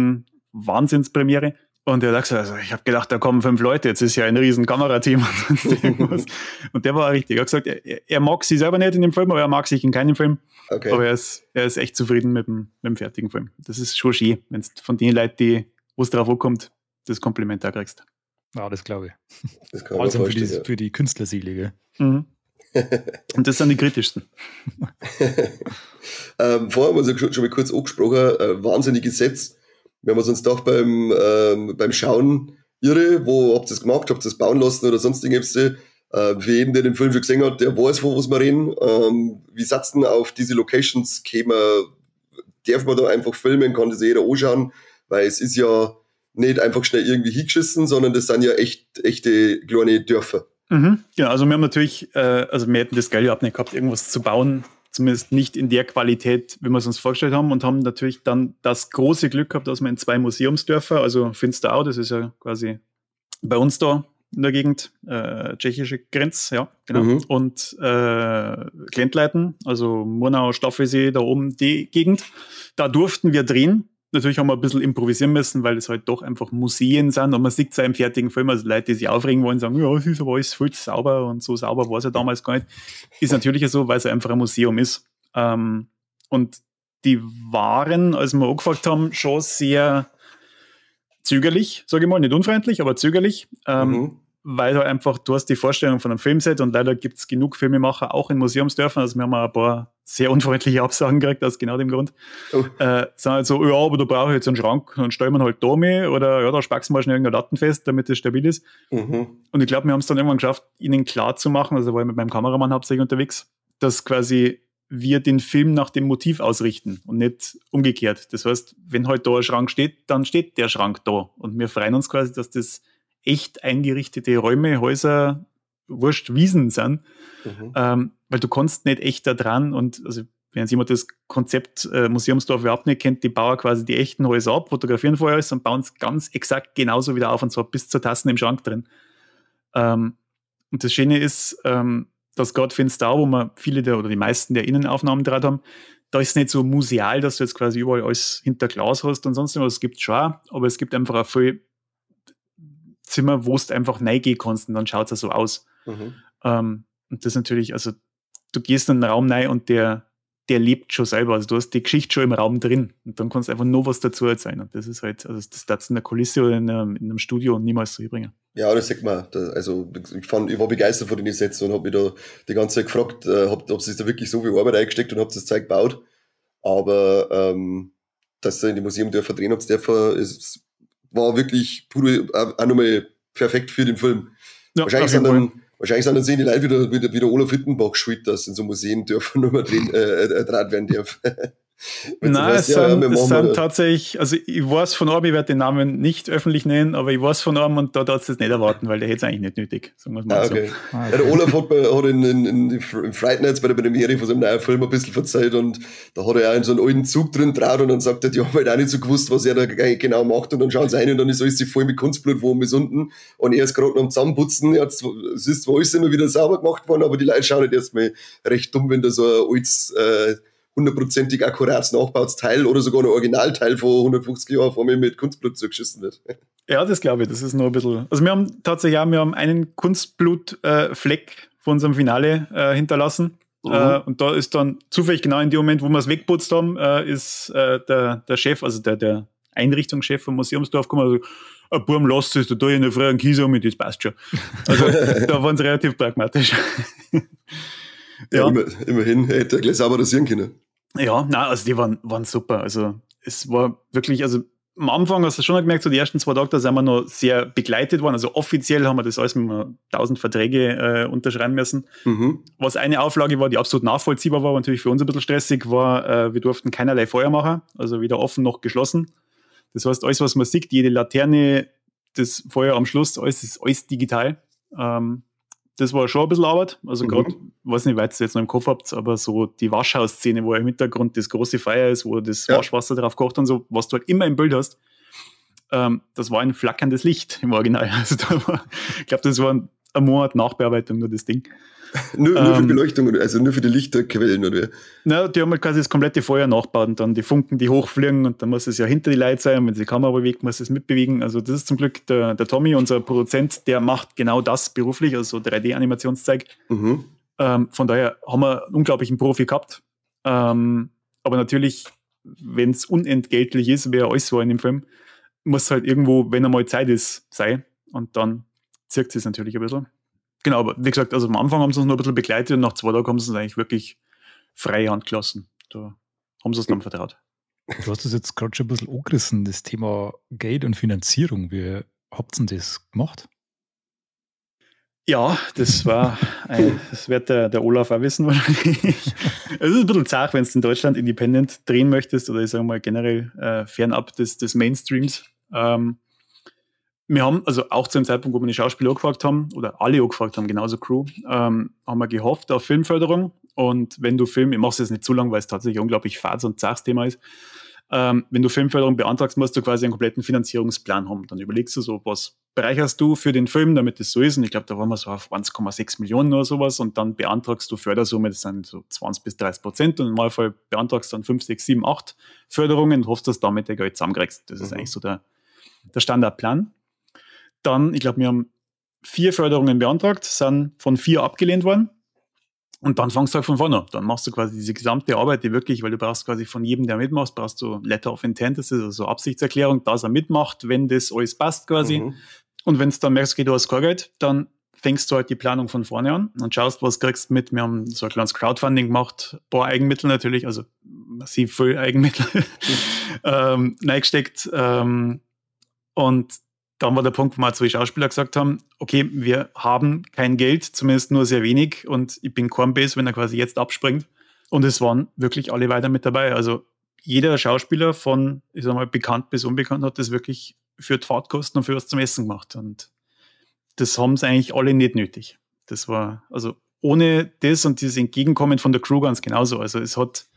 München-Wahnsinnspremiere. Und der hat gesagt, also ich habe gedacht, da kommen fünf Leute, jetzt ist ja ein riesen Kamerateam und sonst irgendwas. Und der war richtig. Er hat gesagt, er, er mag sich selber nicht in dem Film, aber er mag sich in keinem Film. Okay. Aber er ist, er ist echt zufrieden mit dem, mit dem fertigen Film. Das ist schon schön, wenn du von den Leuten, die, wo es drauf ankommt, das Kompliment da kriegst. Ja, das glaube ich. Das kann also für die, ja. für die Künstlerseele. Mhm. Und das sind die kritischsten. ähm, vorher haben wir es ja schon mal kurz angesprochen, äh, wahnsinniges Sets. Wir haben uns gedacht beim, ähm, beim Schauen, irre, wo habt ihr das gemacht, habt ihr das bauen lassen oder sonst irgendwas? Äh, für jeden, der den Film schon gesehen hat, der weiß, von was wir reden. Ähm, wie satz denn auf diese Locations käme? Darf man da einfach filmen, kann das jeder anschauen? Weil es ist ja nicht einfach schnell irgendwie hingeschissen, sondern das sind ja echt echte kleine Dörfer. Mhm, genau, also wir haben natürlich, äh, also wir hätten das Geld überhaupt nicht gehabt, irgendwas zu bauen, zumindest nicht in der Qualität, wie wir es uns vorgestellt haben, und haben natürlich dann das große Glück gehabt, dass wir in zwei Museumsdörfer, also Finsterau, das ist ja quasi bei uns da, in der Gegend, äh, tschechische Grenze, ja, genau. Mhm. Und äh, Glentleiten, also Murnau, Staffelsee, da oben die Gegend. Da durften wir drehen. Natürlich haben wir ein bisschen improvisieren müssen, weil es halt doch einfach Museen sind und man sieht es ja im fertigen Film, also Leute, die sich aufregen wollen, sagen, ja, es ist aber alles viel zu sauber und so sauber war es ja damals gar nicht. Ist natürlich so, weil es einfach ein Museum ist. Ähm, und die waren, als wir angefragt haben, schon sehr zögerlich, sage ich mal, nicht unfreundlich, aber zögerlich, ähm, Mhm. weil halt einfach, du hast die Vorstellung von einem Filmset und leider gibt es genug Filmemacher, auch in Museumsdörfern, also wir haben auch ein paar sehr unfreundliche Absagen gekriegt, aus genau dem Grund. Oh. Äh, sagen halt so, ja, aber da brauche ich jetzt einen Schrank, dann stellen wir halt da mit oder ja, da spackst du mal schnell irgendeine Latten fest, damit das stabil ist. Mhm. Und ich glaube, wir haben es dann irgendwann geschafft, ihnen klar zu machen, also war ich mit meinem Kameramann hauptsächlich unterwegs, dass quasi wir den Film nach dem Motiv ausrichten und nicht umgekehrt. Das heißt, wenn halt da ein Schrank steht, dann steht der Schrank da. Und wir freuen uns quasi, dass das echt eingerichtete Räume, Häuser, wurscht, Wiesen sind. Mhm. Ähm, weil du kannst nicht echt da dran und also wenn jetzt jemand das Konzept äh, Museumsdorf überhaupt nicht kennt, die bauen quasi die echten Häuser ab, fotografieren vorher alles und bauen es ganz exakt genauso wieder auf und zwar bis zur Tassen im Schrank drin. Ähm, und das Schöne ist, ähm, dass gerade für den Star, wo wir viele der oder die meisten der Innenaufnahmen drauf haben, da ist es nicht so museal, dass du jetzt quasi überall alles hinter Glas hast und sonst was. Es gibt schon, aber es gibt einfach auch viele Zimmer, wo du einfach reingehen kannst und dann schaut es so aus. Mhm. Ähm, und das ist natürlich, also du gehst in einen Raum rein und der, der lebt schon selber. Also du hast die Geschichte schon im Raum drin und dann kannst du einfach nur was dazu erzählen. Und das ist halt, also das darfst du in der Kulisse oder in einem, in einem Studio niemals so hinbringen. Ja, das sieht man. Da, also ich, fand, ich war begeistert von den Sätzen und habe mich da die ganze Zeit gefragt, äh, ob, ob sie da wirklich so viel Arbeit eingesteckt und ob das Zeug gebaut. Aber ähm, dass sie in die Museumdörfer drehen habt dürfen, es war wirklich pure, auch nochmal perfekt für den Film. Ja, wahrscheinlich, sind dann, wahrscheinlich sind dann sehen die Leute wieder, wieder, wieder Olaf Rittenbach schuld, dass in so Museen dürfen nur mal drehen, äh, äh, draht werden dürfen. Nein, es ja, sind, ja, es sind tatsächlich, also ich weiß von einem, ich werde den Namen nicht öffentlich nennen, aber ich weiß von einem und da darf es das nicht erwarten, weil der hätte es eigentlich nicht nötig. Sagen wir mal ah, okay. So. Ja, der Olaf hat, bei, hat in, in, in, in Fright Nights bei der Premiere von seinem neuen Film ein bisschen verzeiht und da hat er auch in so einen alten Zug drin draht und dann sagt er, die haben halt auch nicht so gewusst, was er da genau macht und dann schauen sie rein und dann ist alles voll mit Kunstblut oben bis unten und er ist gerade noch am Zusammenputzen, er es ist zwar alles immer wieder sauber gemacht worden, aber die Leute schauen halt erstmal recht dumm, wenn da so ein altes, äh, hundertprozentig akkurates nachgebautes Teil oder sogar ein Originalteil von hundertfünfzig Jahren vor mir mit Kunstblut zugeschissen wird. Ja, das glaube ich, das ist nur ein bisschen. Also wir haben tatsächlich auch, wir haben einen Kunstblutfleck äh, von unserem Finale äh, hinterlassen. Mhm. Äh, und da ist dann zufällig genau in dem Moment, wo wir es wegputzt haben, äh, ist äh, der, der Chef, also der, der Einrichtungschef vom Museumsdorf gekommen und also, Burm, lasst es, da tue ich in der Früh einen Kies um und das passt schon. Also da waren sie relativ pragmatisch. ja, ja. Immer, immerhin hätte er gleich sauber rasieren können. Ja, nein, also die waren, waren super. Also es war wirklich, also am Anfang hast du schon gemerkt, so die ersten zwei Tage, da sind wir noch sehr begleitet worden. Also offiziell haben wir das alles mit tausend Verträge äh, unterschreiben müssen. Mhm. Was eine Auflage war, die absolut nachvollziehbar war, aber natürlich für uns ein bisschen stressig, war, äh, wir durften keinerlei Feuer machen, also weder offen noch geschlossen. Das heißt, alles, was man sieht, jede Laterne, das Feuer am Schluss, alles ist alles digital. Ähm, Das war schon ein bisschen Arbeit. Also mhm. gerade, weiß nicht, weil ihr es jetzt noch im Kopf habt, aber so die Waschhausszene, wo im Hintergrund das große Feuer ist, wo das ja. Waschwasser drauf kocht und so, was du halt immer im Bild hast, ähm, das war ein flackerndes Licht im Original. Also da war, ich glaube, das war ein, ein Monat Nachbearbeitung nur das Ding. nur, nur für ähm, Beleuchtung, also nur für die Lichterquellen, oder? Na, die haben halt quasi das komplette Feuer nachgebaut und dann die Funken, die hochfliegen und dann muss es ja hinter die Leute sein und wenn sie die Kamera bewegt, muss es mitbewegen. Also das ist zum Glück der, der Tommy, unser Produzent, der macht genau das beruflich, also drei D-Animationszeug. Mhm. Ähm, von daher haben wir einen unglaublichen Profi gehabt. Ähm, aber natürlich, wenn es unentgeltlich ist, wie alles so in dem Film, muss halt irgendwo, wenn einmal Zeit ist, sein und dann zirkt es natürlich ein bisschen. Genau, aber wie gesagt, also am Anfang haben sie uns noch ein bisschen begleitet und nach zwei Tagen haben sie uns eigentlich wirklich freie Hand gelassen. Da haben sie es dann vertraut. Du hast das jetzt gerade schon ein bisschen angerissen, das Thema Geld und Finanzierung. Wie habt ihr denn das gemacht? Ja, das war, ein, das wird der, der Olaf auch wissen wahrscheinlich. Es ist ein bisschen zart, wenn du in Deutschland independent drehen möchtest oder ich sage mal generell äh, fernab des, des Mainstreams. Ähm, Wir haben, also auch zu dem Zeitpunkt, wo wir die Schauspieler angefragt haben, oder alle angefragt haben, genauso Crew, ähm, haben wir gehofft auf Filmförderung. Und wenn du Film, ich mache es jetzt nicht zu lang, weil es tatsächlich unglaublich fades und zartes Thema ist, Ähm, wenn du Filmförderung beantragst, musst du quasi einen kompletten Finanzierungsplan haben. Dann überlegst du so, was bereicherst du für den Film, damit das so ist. Und ich glaube, da waren wir so auf eins Komma sechs Millionen oder sowas. Und dann beantragst du Fördersumme, das sind so zwanzig bis dreißig Prozent. Und im Normalfall beantragst du dann fünf, sechs, sieben, acht Förderungen und hoffst, dass du damit der Geld zusammenkriegst. Das ist mhm. eigentlich so der, der Standardplan. Dann, ich glaube, wir haben vier Förderungen beantragt, sind von vier abgelehnt worden. Und dann fangst du halt von vorne an. Dann machst du quasi diese gesamte Arbeit, die wirklich, weil du brauchst quasi von jedem, der mitmacht, brauchst du Letter of Intent, das ist also Absichtserklärung, dass er mitmacht, wenn das alles passt quasi. Mhm. Und wenn du dann merkst, okay, du hast kein Geld, dann fängst du halt die Planung von vorne an und schaust, was kriegst du mit. Wir haben so ein kleines Crowdfunding gemacht, ein paar Eigenmittel natürlich, also massiv viel Eigenmittel mhm. ähm, reingesteckt. Ähm, und dann war der Punkt, wo wir zwei Schauspieler gesagt haben, okay, wir haben kein Geld, zumindest nur sehr wenig und ich bin kein Base, wenn er quasi jetzt abspringt. Und es waren wirklich alle weiter mit dabei. Also jeder Schauspieler von, ich sag mal, bekannt bis unbekannt hat das wirklich für die Fahrtkosten und für was zum Essen gemacht. Und das haben es eigentlich alle nicht nötig. Das war, also ohne das und dieses Entgegenkommen von der Crew ganz genauso. Also es hat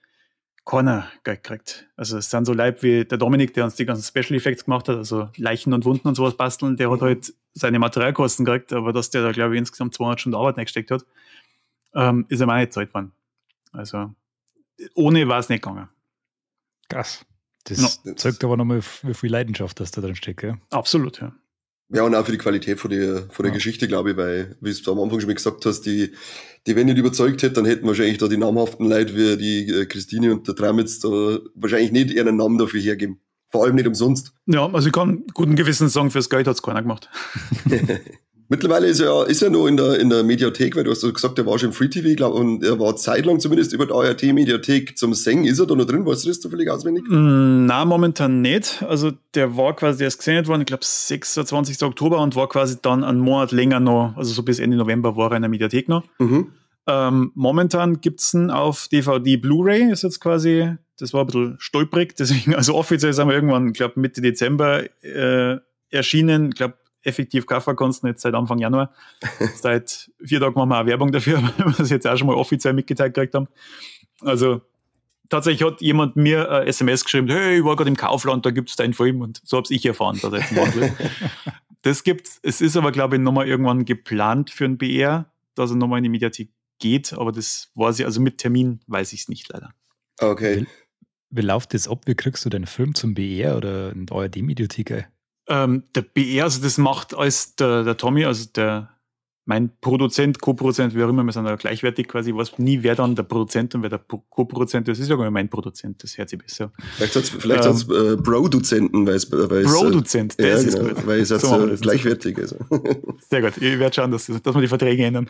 keiner Geld gekriegt. Also es sind so Leute wie der Dominik, der uns die ganzen Special Effects gemacht hat, also Leichen und Wunden und sowas basteln, der hat halt seine Materialkosten gekriegt, aber dass der da, glaube ich, insgesamt zweihundert Stunden Arbeit reingesteckt hat, ähm, ist ihm auch nicht gezahlt worden. Also ohne war es nicht gegangen. Krass. Das ja. zeigt aber nochmal, wie viel Leidenschaft das da drin steckt, ja? Absolut, ja. Ja, und auch für die Qualität von der, von der ja. Geschichte, glaube ich, weil, wie du am Anfang schon mal gesagt hast, die, die wenn nicht überzeugt hätte, dann hätten wahrscheinlich da die namhaften Leute wie die äh, Christine und der Tramitz da wahrscheinlich nicht ihren Namen dafür hergeben. Vor allem nicht umsonst. Ja, also ich kann guten Gewissens sagen, fürs Geld hat's keiner gemacht. Mittlerweile ist er, ist er noch in der, in der Mediathek, weil du hast gesagt, er war schon im Free T V, glaub, und er war zeitlang zumindest über die A R T-Mediathek zum Singen. Ist er da noch drin? Weißt du das zufällig auswendig? Mm, nein, momentan nicht. Also der war quasi, der ist gesendet worden, ich glaube sechsundzwanzigsten Oktober und war quasi dann einen Monat länger noch, also so bis Ende November war er in der Mediathek noch. Mhm. Ähm, momentan gibt's ihn auf D V D Blu-ray, ist jetzt quasi, das war ein bisschen stolprig, deswegen, also offiziell sind wir irgendwann, ich glaube Mitte Dezember äh, erschienen, ich glaube effektiv kaufen kannst du jetzt seit Anfang Januar. Seit vier Tagen machen wir auch Werbung dafür, weil wir das jetzt auch schon mal offiziell mitgeteilt gekriegt haben. Also tatsächlich hat jemand mir äh, S M S geschrieben, hey, ich war gerade im Kaufland, da gibt es deinen Film und so habe ich erfahren, dass er jetzt machen will. Das gibt's. Es ist aber, glaube ich, nochmal irgendwann geplant für ein B R, dass er nochmal in die Mediathek geht, aber das weiß ich, also mit Termin weiß ich es nicht leider. Okay. Wie, wie läuft das ab? Wie kriegst du deinen Film zum B R oder in der A R D-Mediathek? Ähm, der B R, also das macht alles der, der Tommy, also der mein Produzent, Co-Produzent, wie auch immer, wir sind da gleichwertig quasi, ich weiß nie, wer dann der Produzent und wer der Co-Produzent ist, ist ja gar nicht mein Produzent, das hört sich besser. Vielleicht hat es vielleicht ähm, äh, Bro-Duzenten, weil es Produzent, äh, das ja, ist genau, gut. weil es jetzt so äh, gleichwertig ist. Sehr gut, ich werde schauen, dass, dass wir die Verträge ändern.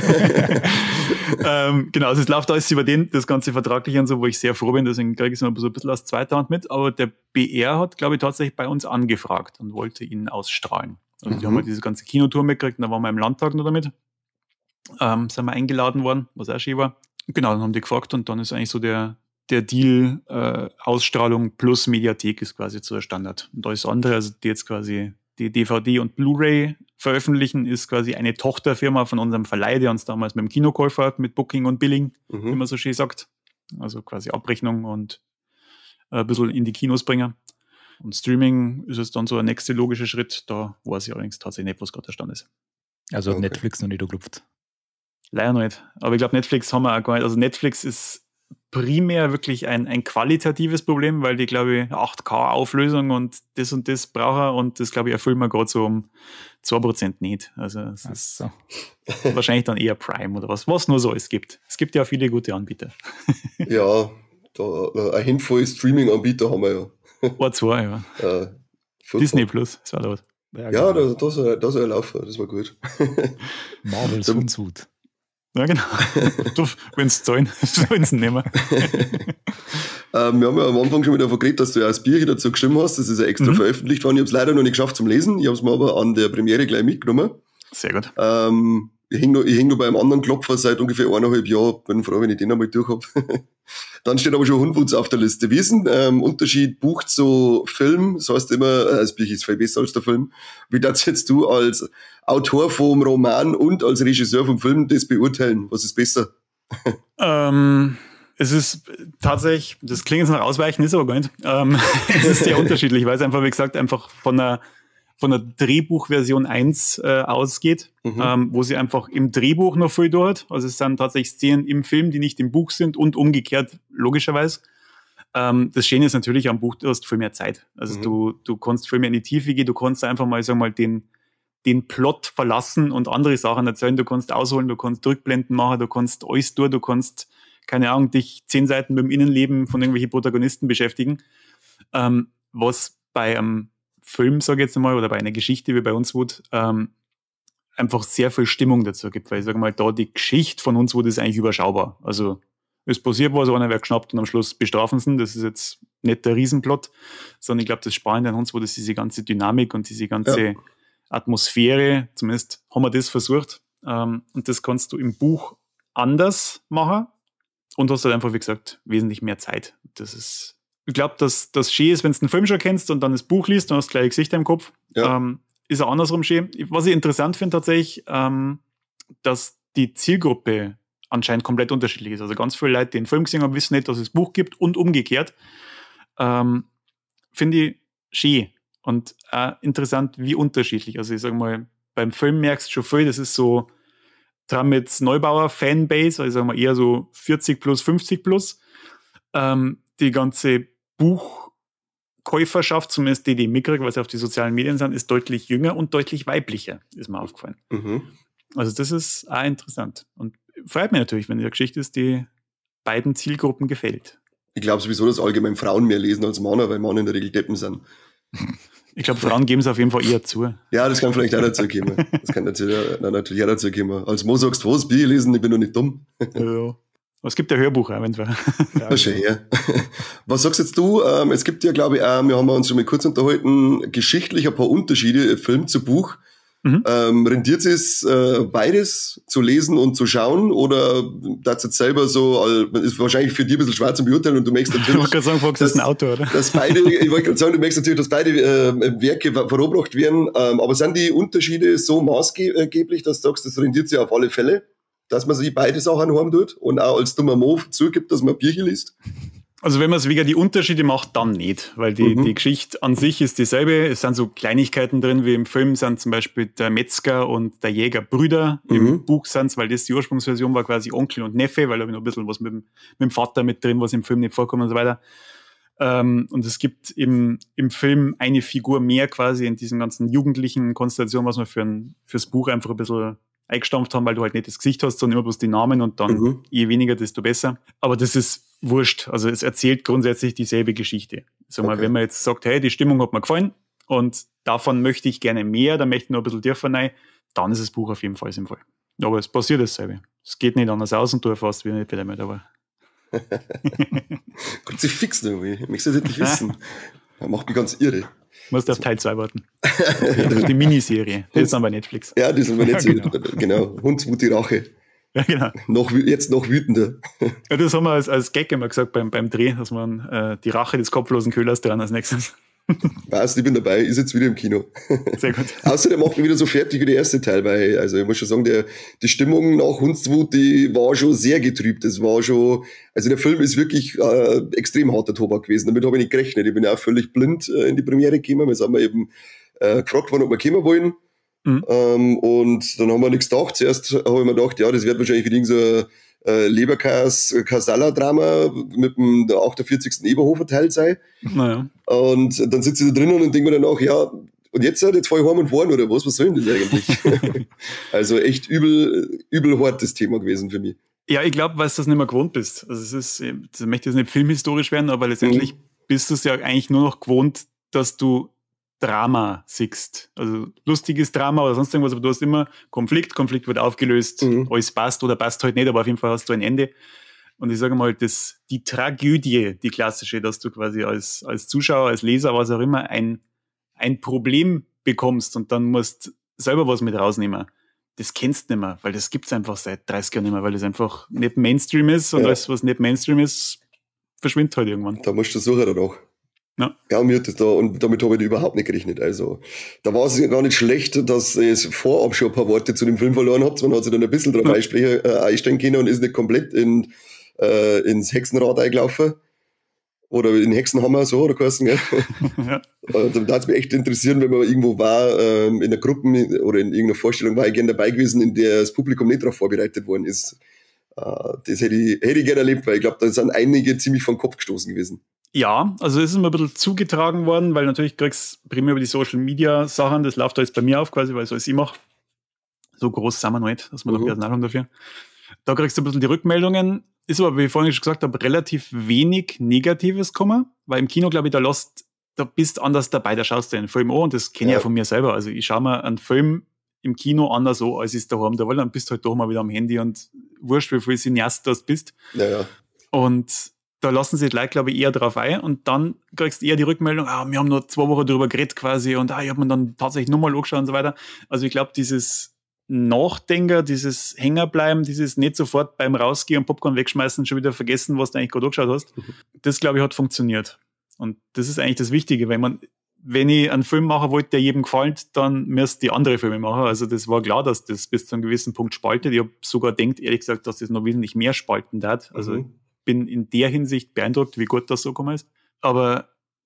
ähm, genau, also es läuft alles über den, das ganze vertragliche und so, wo ich sehr froh bin, deswegen kriege ich es noch so ein bisschen aus zweiter Hand mit, aber der B R hat, glaube ich, tatsächlich bei uns angefragt und wollte ihn ausstrahlen. Also mhm. die haben halt diese ganze Kinotour mitgekriegt und da waren wir im Landtag noch damit. Ähm, sind wir eingeladen worden, was auch schön war. Genau, dann haben die gefragt und dann ist eigentlich so der, der Deal äh, Ausstrahlung plus Mediathek ist quasi so der Standard. Und alles andere, also die jetzt quasi die D V D und Blu-ray veröffentlichen, ist quasi eine Tochterfirma von unserem Verleih, der uns damals mit dem Kinokäufer hat, mit Booking und Billing, mhm. wie man so schön sagt. Also quasi Abrechnung und äh, ein bisschen in die Kinos bringen. Und Streaming ist jetzt dann so der nächste logische Schritt. Da weiß ich allerdings tatsächlich nicht, was gerade der Stand ist. Also hat okay. Netflix noch nicht geklopft. Leider noch nicht. Aber ich glaube, Netflix haben wir auch gar nicht. Also Netflix ist primär wirklich ein, ein qualitatives Problem, weil die, glaube ich, acht K-Auflösung und das und das brauchen und das, glaube ich, erfüllen wir gerade so um zwei Prozent nicht. Also es ist so. Wahrscheinlich dann eher Prime oder was, was nur so es gibt. Es gibt ja viele gute Anbieter. Ja, da, eine Handvoll Streaming-Anbieter haben wir ja. War zwei, ja. Äh, Disney Plus, das war laut. Ja, ja da, da, soll, da soll er laufen, das war gut. Marvel Swimsuit. Ja, genau. Du, wenn es zahlen, sollen sie nehmen. ähm, wir haben ja am Anfang schon wieder vergeredet, dass du ja das Bierchen dazu geschrieben hast. Das ist ja extra mhm. veröffentlicht worden. Ich habe es leider noch nicht geschafft zum Lesen. Ich habe es mir aber an der Premiere gleich mitgenommen. Sehr gut. Ähm, ich hänge noch, häng noch bei einem anderen Klopfer seit ungefähr eineinhalb Jahren. Bin froh, wenn ich den einmal durch habe. Dann steht aber schon Hundwutz auf der Liste. Wie ist denn ähm, Unterschied Buch zu Film? Das heißt immer, äh, das Buch ist viel besser als der Film. Wie darfst jetzt du als Autor vom Roman und als Regisseur vom Film das beurteilen? Was ist besser? Ähm, Es ist tatsächlich, das klingt jetzt nach Ausweichen, ist aber gar nicht. Ähm, es ist sehr unterschiedlich, weil es einfach, wie gesagt, einfach von der, von der Drehbuchversion eins äh, ausgeht, mhm. ähm, wo sie einfach im Drehbuch noch viel dort. Also es sind tatsächlich Szenen im Film, die nicht im Buch sind und umgekehrt, logischerweise. Ähm, das Schöne ist natürlich am Buch, du hast viel mehr Zeit. Also mhm. du, du kannst viel mehr in die Tiefe gehen, du kannst einfach mal, sag mal, den, den Plot verlassen und andere Sachen erzählen. Du kannst ausholen, du kannst Rückblenden machen, du kannst alles durch, du kannst, keine Ahnung, dich zehn Seiten mit dem Innenleben von irgendwelchen Protagonisten beschäftigen. Ähm, was bei einem Film, sage ich jetzt mal, oder bei einer Geschichte wie bei Huntswood, ähm, einfach sehr viel Stimmung dazu gibt. Weil ich sage mal, da die Geschichte von Huntswood ist eigentlich überschaubar. Also es passiert was, einer wird geschnappt und am Schluss bestrafen sie. Das ist jetzt nicht der Riesenplot, sondern ich glaube, das Spannende an Huntswood ist diese ganze Dynamik und diese ganze ja. Atmosphäre. Zumindest haben wir das versucht. Ähm, und das kannst du im Buch anders machen. Und hast halt einfach, wie gesagt, wesentlich mehr Zeit. Das ist, ich glaube, dass das schön ist, wenn du den Film schon kennst und dann das Buch liest, dann hast du gleich Gesichter im Kopf. Ja. Ähm, ist auch andersrum schön. Was ich interessant finde tatsächlich, ähm, dass die Zielgruppe anscheinend komplett unterschiedlich ist. Also ganz viele Leute, die den Film gesehen haben, wissen nicht, dass es das Buch gibt und umgekehrt. Ähm, finde ich schön und äh, interessant, wie unterschiedlich. Also ich sage mal, beim Film merkst du schon viel, das ist so Tramitz Neubauer Fanbase, also sagen wir eher so vierzig plus, fünfzig plus. Ähm, die ganze Buchkäuferschaft, zumindest die, die mitkriegen, was auf die sozialen Medien sind, ist deutlich jünger und deutlich weiblicher, ist mir aufgefallen. Mhm. Also das ist auch interessant. Und freut mich natürlich, wenn die Geschichte ist, die beiden Zielgruppen gefällt. Ich glaube sowieso, dass allgemein Frauen mehr lesen als Männer, weil Männer in der Regel Deppen sind. Ich glaube, Frauen geben es auf jeden Fall eher zu. Ja, das kann vielleicht auch dazu kommen. Das kann natürlich, natürlich auch dazu kommen. Als Mo sagst du, was, Bier lesen, ich bin doch nicht dumm. Ja. Es gibt ja Hörbuch auch, wenn es war. Ja, schön, ja. Was sagst jetzt du? Ähm, es gibt ja, glaube ich, auch, wir haben uns schon mal kurz unterhalten, geschichtlich ein paar Unterschiede, Film zu Buch. Mhm. Ähm, rendiert es äh, beides zu lesen und zu schauen oder das jetzt selber so, ist wahrscheinlich für dich ein bisschen schwer zu beurteilen und du merkst natürlich, ich wollte gerade sagen, Fox ist ein Autor, oder? Dass beide, ich wollte gerade sagen, du merkst natürlich, dass beide äh, Werke verurbracht werden, ähm, aber sind die Unterschiede so maßgeblich, dass du sagst, das rendiert sich auf alle Fälle, dass man sich beide Sachen haben tut und auch als dummer Mo zugibt, dass man Bierchen liest? Also wenn man es wegen die Unterschiede macht, dann nicht, weil die, mhm. die Geschichte an sich ist dieselbe. Es sind so Kleinigkeiten drin, wie im Film sind zum Beispiel der Metzger und der Jäger Brüder. Mhm. Im Buch sind es, weil das die Ursprungsversion war, quasi Onkel und Neffe, weil da habe ich noch ein bisschen was mit dem, mit dem Vater mit drin, was im Film nicht vorkommt und so weiter. Ähm, und es gibt im, im Film eine Figur mehr quasi in diesen ganzen jugendlichen Konstellationen, was wir für ein, fürs Buch einfach ein bisschen eingestampft haben, weil du halt nicht das Gesicht hast, sondern immer bloß die Namen und dann mhm. je weniger, desto besser. Aber das ist wurscht. Also es erzählt grundsätzlich dieselbe Geschichte. Sag mal, okay. Wenn man jetzt sagt, hey, die Stimmung hat mir gefallen und davon möchte ich gerne mehr, dann möchte ich noch ein bisschen tiefer rein, dann ist das Buch auf jeden Fall sinnvoll. Aber es passiert dasselbe. Es geht nicht anders aus und du erfährst wieder nicht wieder mit, aber Kommt sie fix irgendwie. Ich möchte das nicht wissen. Das macht mich ganz irre. Du musst auf Teil zwei warten. Die, die Miniserie. Die ist dann bei Netflix. Ja, die ist bei Netflix. Ja, genau. genau. Hundswut, die Rache. Ja, genau. Noch, jetzt noch wütender. Ja, das haben wir als, als Gag immer gesagt beim, beim Dreh, dass man äh, die Rache des kopflosen Köhlers dran als nächstes. Weißt, ich bin dabei, ist jetzt wieder im Kino. Sehr gut. Außerdem macht mich wieder so fertig wie der erste Teil, weil, also ich muss schon sagen, der, die Stimmung nach Hundswut, die war schon sehr getrübt. Das war schon, also der Film ist wirklich äh, extrem harter Tobak gewesen. Damit habe ich nicht gerechnet. Ich bin ja auch völlig blind äh, in die Premiere gekommen. Wir sind wir eben äh, gefragt worden, ob wir kommen wollen. Mhm. Ähm, und dann haben wir nichts gedacht. Zuerst habe ich mir gedacht, ja, das wird wahrscheinlich wieder so ein äh, Leberkas-Kasala-Drama mit dem der achtundvierzigsten Eberhofer-Teil sein. Naja. Und dann sitze ich da drinnen und denke mir danach, ja, und jetzt, jetzt fahr ich heim und fahren oder was? Was soll denn das eigentlich? Also echt übel, übel hart das Thema gewesen für mich. Ja, ich glaube, weil du das nicht mehr gewohnt bist. Also es ist, das möchte jetzt nicht filmhistorisch werden, aber letztendlich mhm. bist du es ja eigentlich nur noch gewohnt, dass du Drama siehst. Also lustiges Drama oder sonst irgendwas, aber du hast immer Konflikt, Konflikt wird aufgelöst, mhm. alles passt oder passt halt nicht, aber auf jeden Fall hast du ein Ende. Und ich sage mal, das, die Tragödie, die klassische, dass du quasi als, als Zuschauer, als Leser, was auch immer, ein, ein Problem bekommst und dann musst selber was mit rausnehmen. Das kennst du nicht mehr, weil das gibt's einfach seit dreißig Jahren nicht mehr, weil das einfach nicht Mainstream ist und ja. alles, was nicht Mainstream ist, verschwindet halt irgendwann. Da musst du suchen danach. Ja. Ja, mir hat das da, und damit habe ich überhaupt nicht gerechnet. Also, da war es gar nicht schlecht, dass ich vorab schon ein paar Worte zu dem Film verloren habe. Man hat sich dann ein bisschen drauf ja. einsprechen, äh, einstellen können und ist nicht komplett in, äh, ins Hexenrad eingelaufen. Oder in Hexenhammer, so, oder Carsten, gell? Ja. Und da würde es mich echt interessieren, wenn man irgendwo war, ähm, in der Gruppe oder in irgendeiner Vorstellung war ich gerne dabei gewesen, in der das Publikum nicht darauf vorbereitet worden ist. Äh, das hätte ich, hätte ich gerne erlebt, weil ich glaube, da sind einige ziemlich vom Kopf gestoßen gewesen. Ja, also es ist mir ein bisschen zugetragen worden, weil natürlich kriegst du primär über die Social Media Sachen, das läuft da jetzt bei mir auf quasi, weil so ist ich mache. So groß sind wir noch nicht, dass wir mhm. da Personal haben dafür. Da kriegst du ein bisschen die Rückmeldungen. Ist aber, wie ich vorhin schon gesagt habe, relativ wenig Negatives gekommen, weil im Kino, glaube ich, da lässt, da bist anders dabei, da schaust du den Film an und das kenne ich ja. ja von mir selber. Also ich schaue mir einen Film im Kino anders an, als ich es daheim da, weil dann bist du halt doch mal wieder am Handy und wurscht, wie viel Cineast du bist. Ja, ja. Und da lassen sich die Leute, glaube ich, eher drauf ein und dann kriegst du eher die Rückmeldung, ah, wir haben nur zwei Wochen drüber geredet quasi und ah, ich habe mir dann tatsächlich nochmal angeschaut und so weiter. Also ich glaube, dieses Nachdenker, dieses Hängerbleiben, dieses nicht sofort beim Rausgehen und Popcorn wegschmeißen schon wieder vergessen, was du eigentlich gerade angeschaut hast, mhm. das, glaube ich, hat funktioniert. Und das ist eigentlich das Wichtige, weil man, wenn ich einen Film machen wollte, der jedem gefällt, dann müsst die andere Filme machen. Also das war klar, dass das bis zu einem gewissen Punkt spaltet. Ich habe sogar gedacht, ehrlich gesagt, dass das noch wesentlich mehr spalten hat. Also mhm. bin in der Hinsicht beeindruckt, wie gut das so gekommen ist. Aber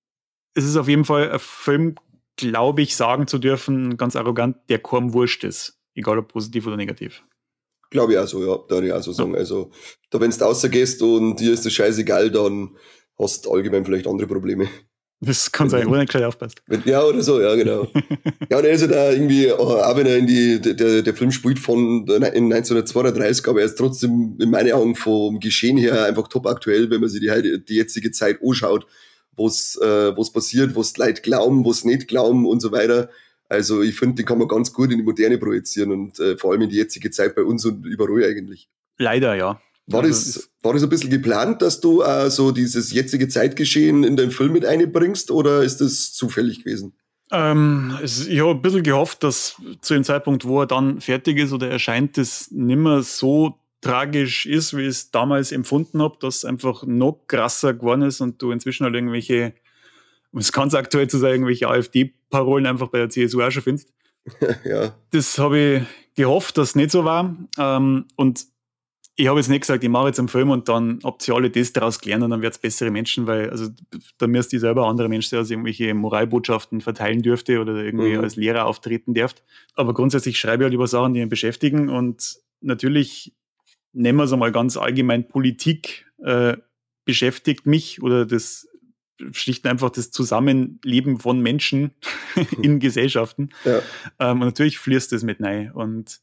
es ist auf jeden Fall ein Film, glaube ich, sagen zu dürfen, ganz arrogant, der kaum wurscht ist. Egal ob positiv oder negativ. Glaube ich auch so, ja. Da würde ich auch so sagen. Ja. Also, da wenn du rausgehst und dir ist das scheißegal, dann hast du allgemein vielleicht andere Probleme. Das kann sein, wenn du nicht gleich aufpasst. Wenn, ja, oder so, ja, genau. Ja, und er ist ja da irgendwie, auch wenn er in die, der, der Film spielt von in neunzehnhundertzweiunddreißig, aber er ist trotzdem in meinen Augen vom Geschehen her einfach top aktuell, wenn man sich die, die jetzige Zeit anschaut, was äh, was passiert, was die Leute glauben, was nicht glauben und so weiter. Also ich finde, den kann man ganz gut in die Moderne projizieren und äh, vor allem in die jetzige Zeit bei uns und überall eigentlich. Leider, ja. War, also das, war das ein bisschen geplant, dass du äh, so dieses jetzige Zeitgeschehen in den Film mit einbringst oder ist das zufällig gewesen? Ähm, es, ich habe ein bisschen gehofft, dass zu dem Zeitpunkt, wo er dann fertig ist oder erscheint, das nicht mehr so tragisch ist, wie ich es damals empfunden habe, dass es einfach noch krasser geworden ist und du inzwischen halt irgendwelche, um es ganz aktuell zu sagen, irgendwelche AfD-Parolen einfach bei der C S U auch schon findest. Ja. Das habe ich gehofft, dass es nicht so war. Ähm, und ich habe jetzt nicht gesagt, ich mache jetzt einen Film und dann habt ihr alle das daraus gelernt und dann wird es bessere Menschen, weil also da müsst ihr selber andere Menschen, der also irgendwelche Moralbotschaften verteilen dürfte oder irgendwie mhm. als Lehrer auftreten dürft. Aber grundsätzlich schreibe ich halt über Sachen, die mich beschäftigen und natürlich nehmen wir es einmal ganz allgemein, Politik äh, beschäftigt mich oder das schlicht und einfach das Zusammenleben von Menschen in Gesellschaften. Ja. Ähm, und natürlich fließt das mit rein. Und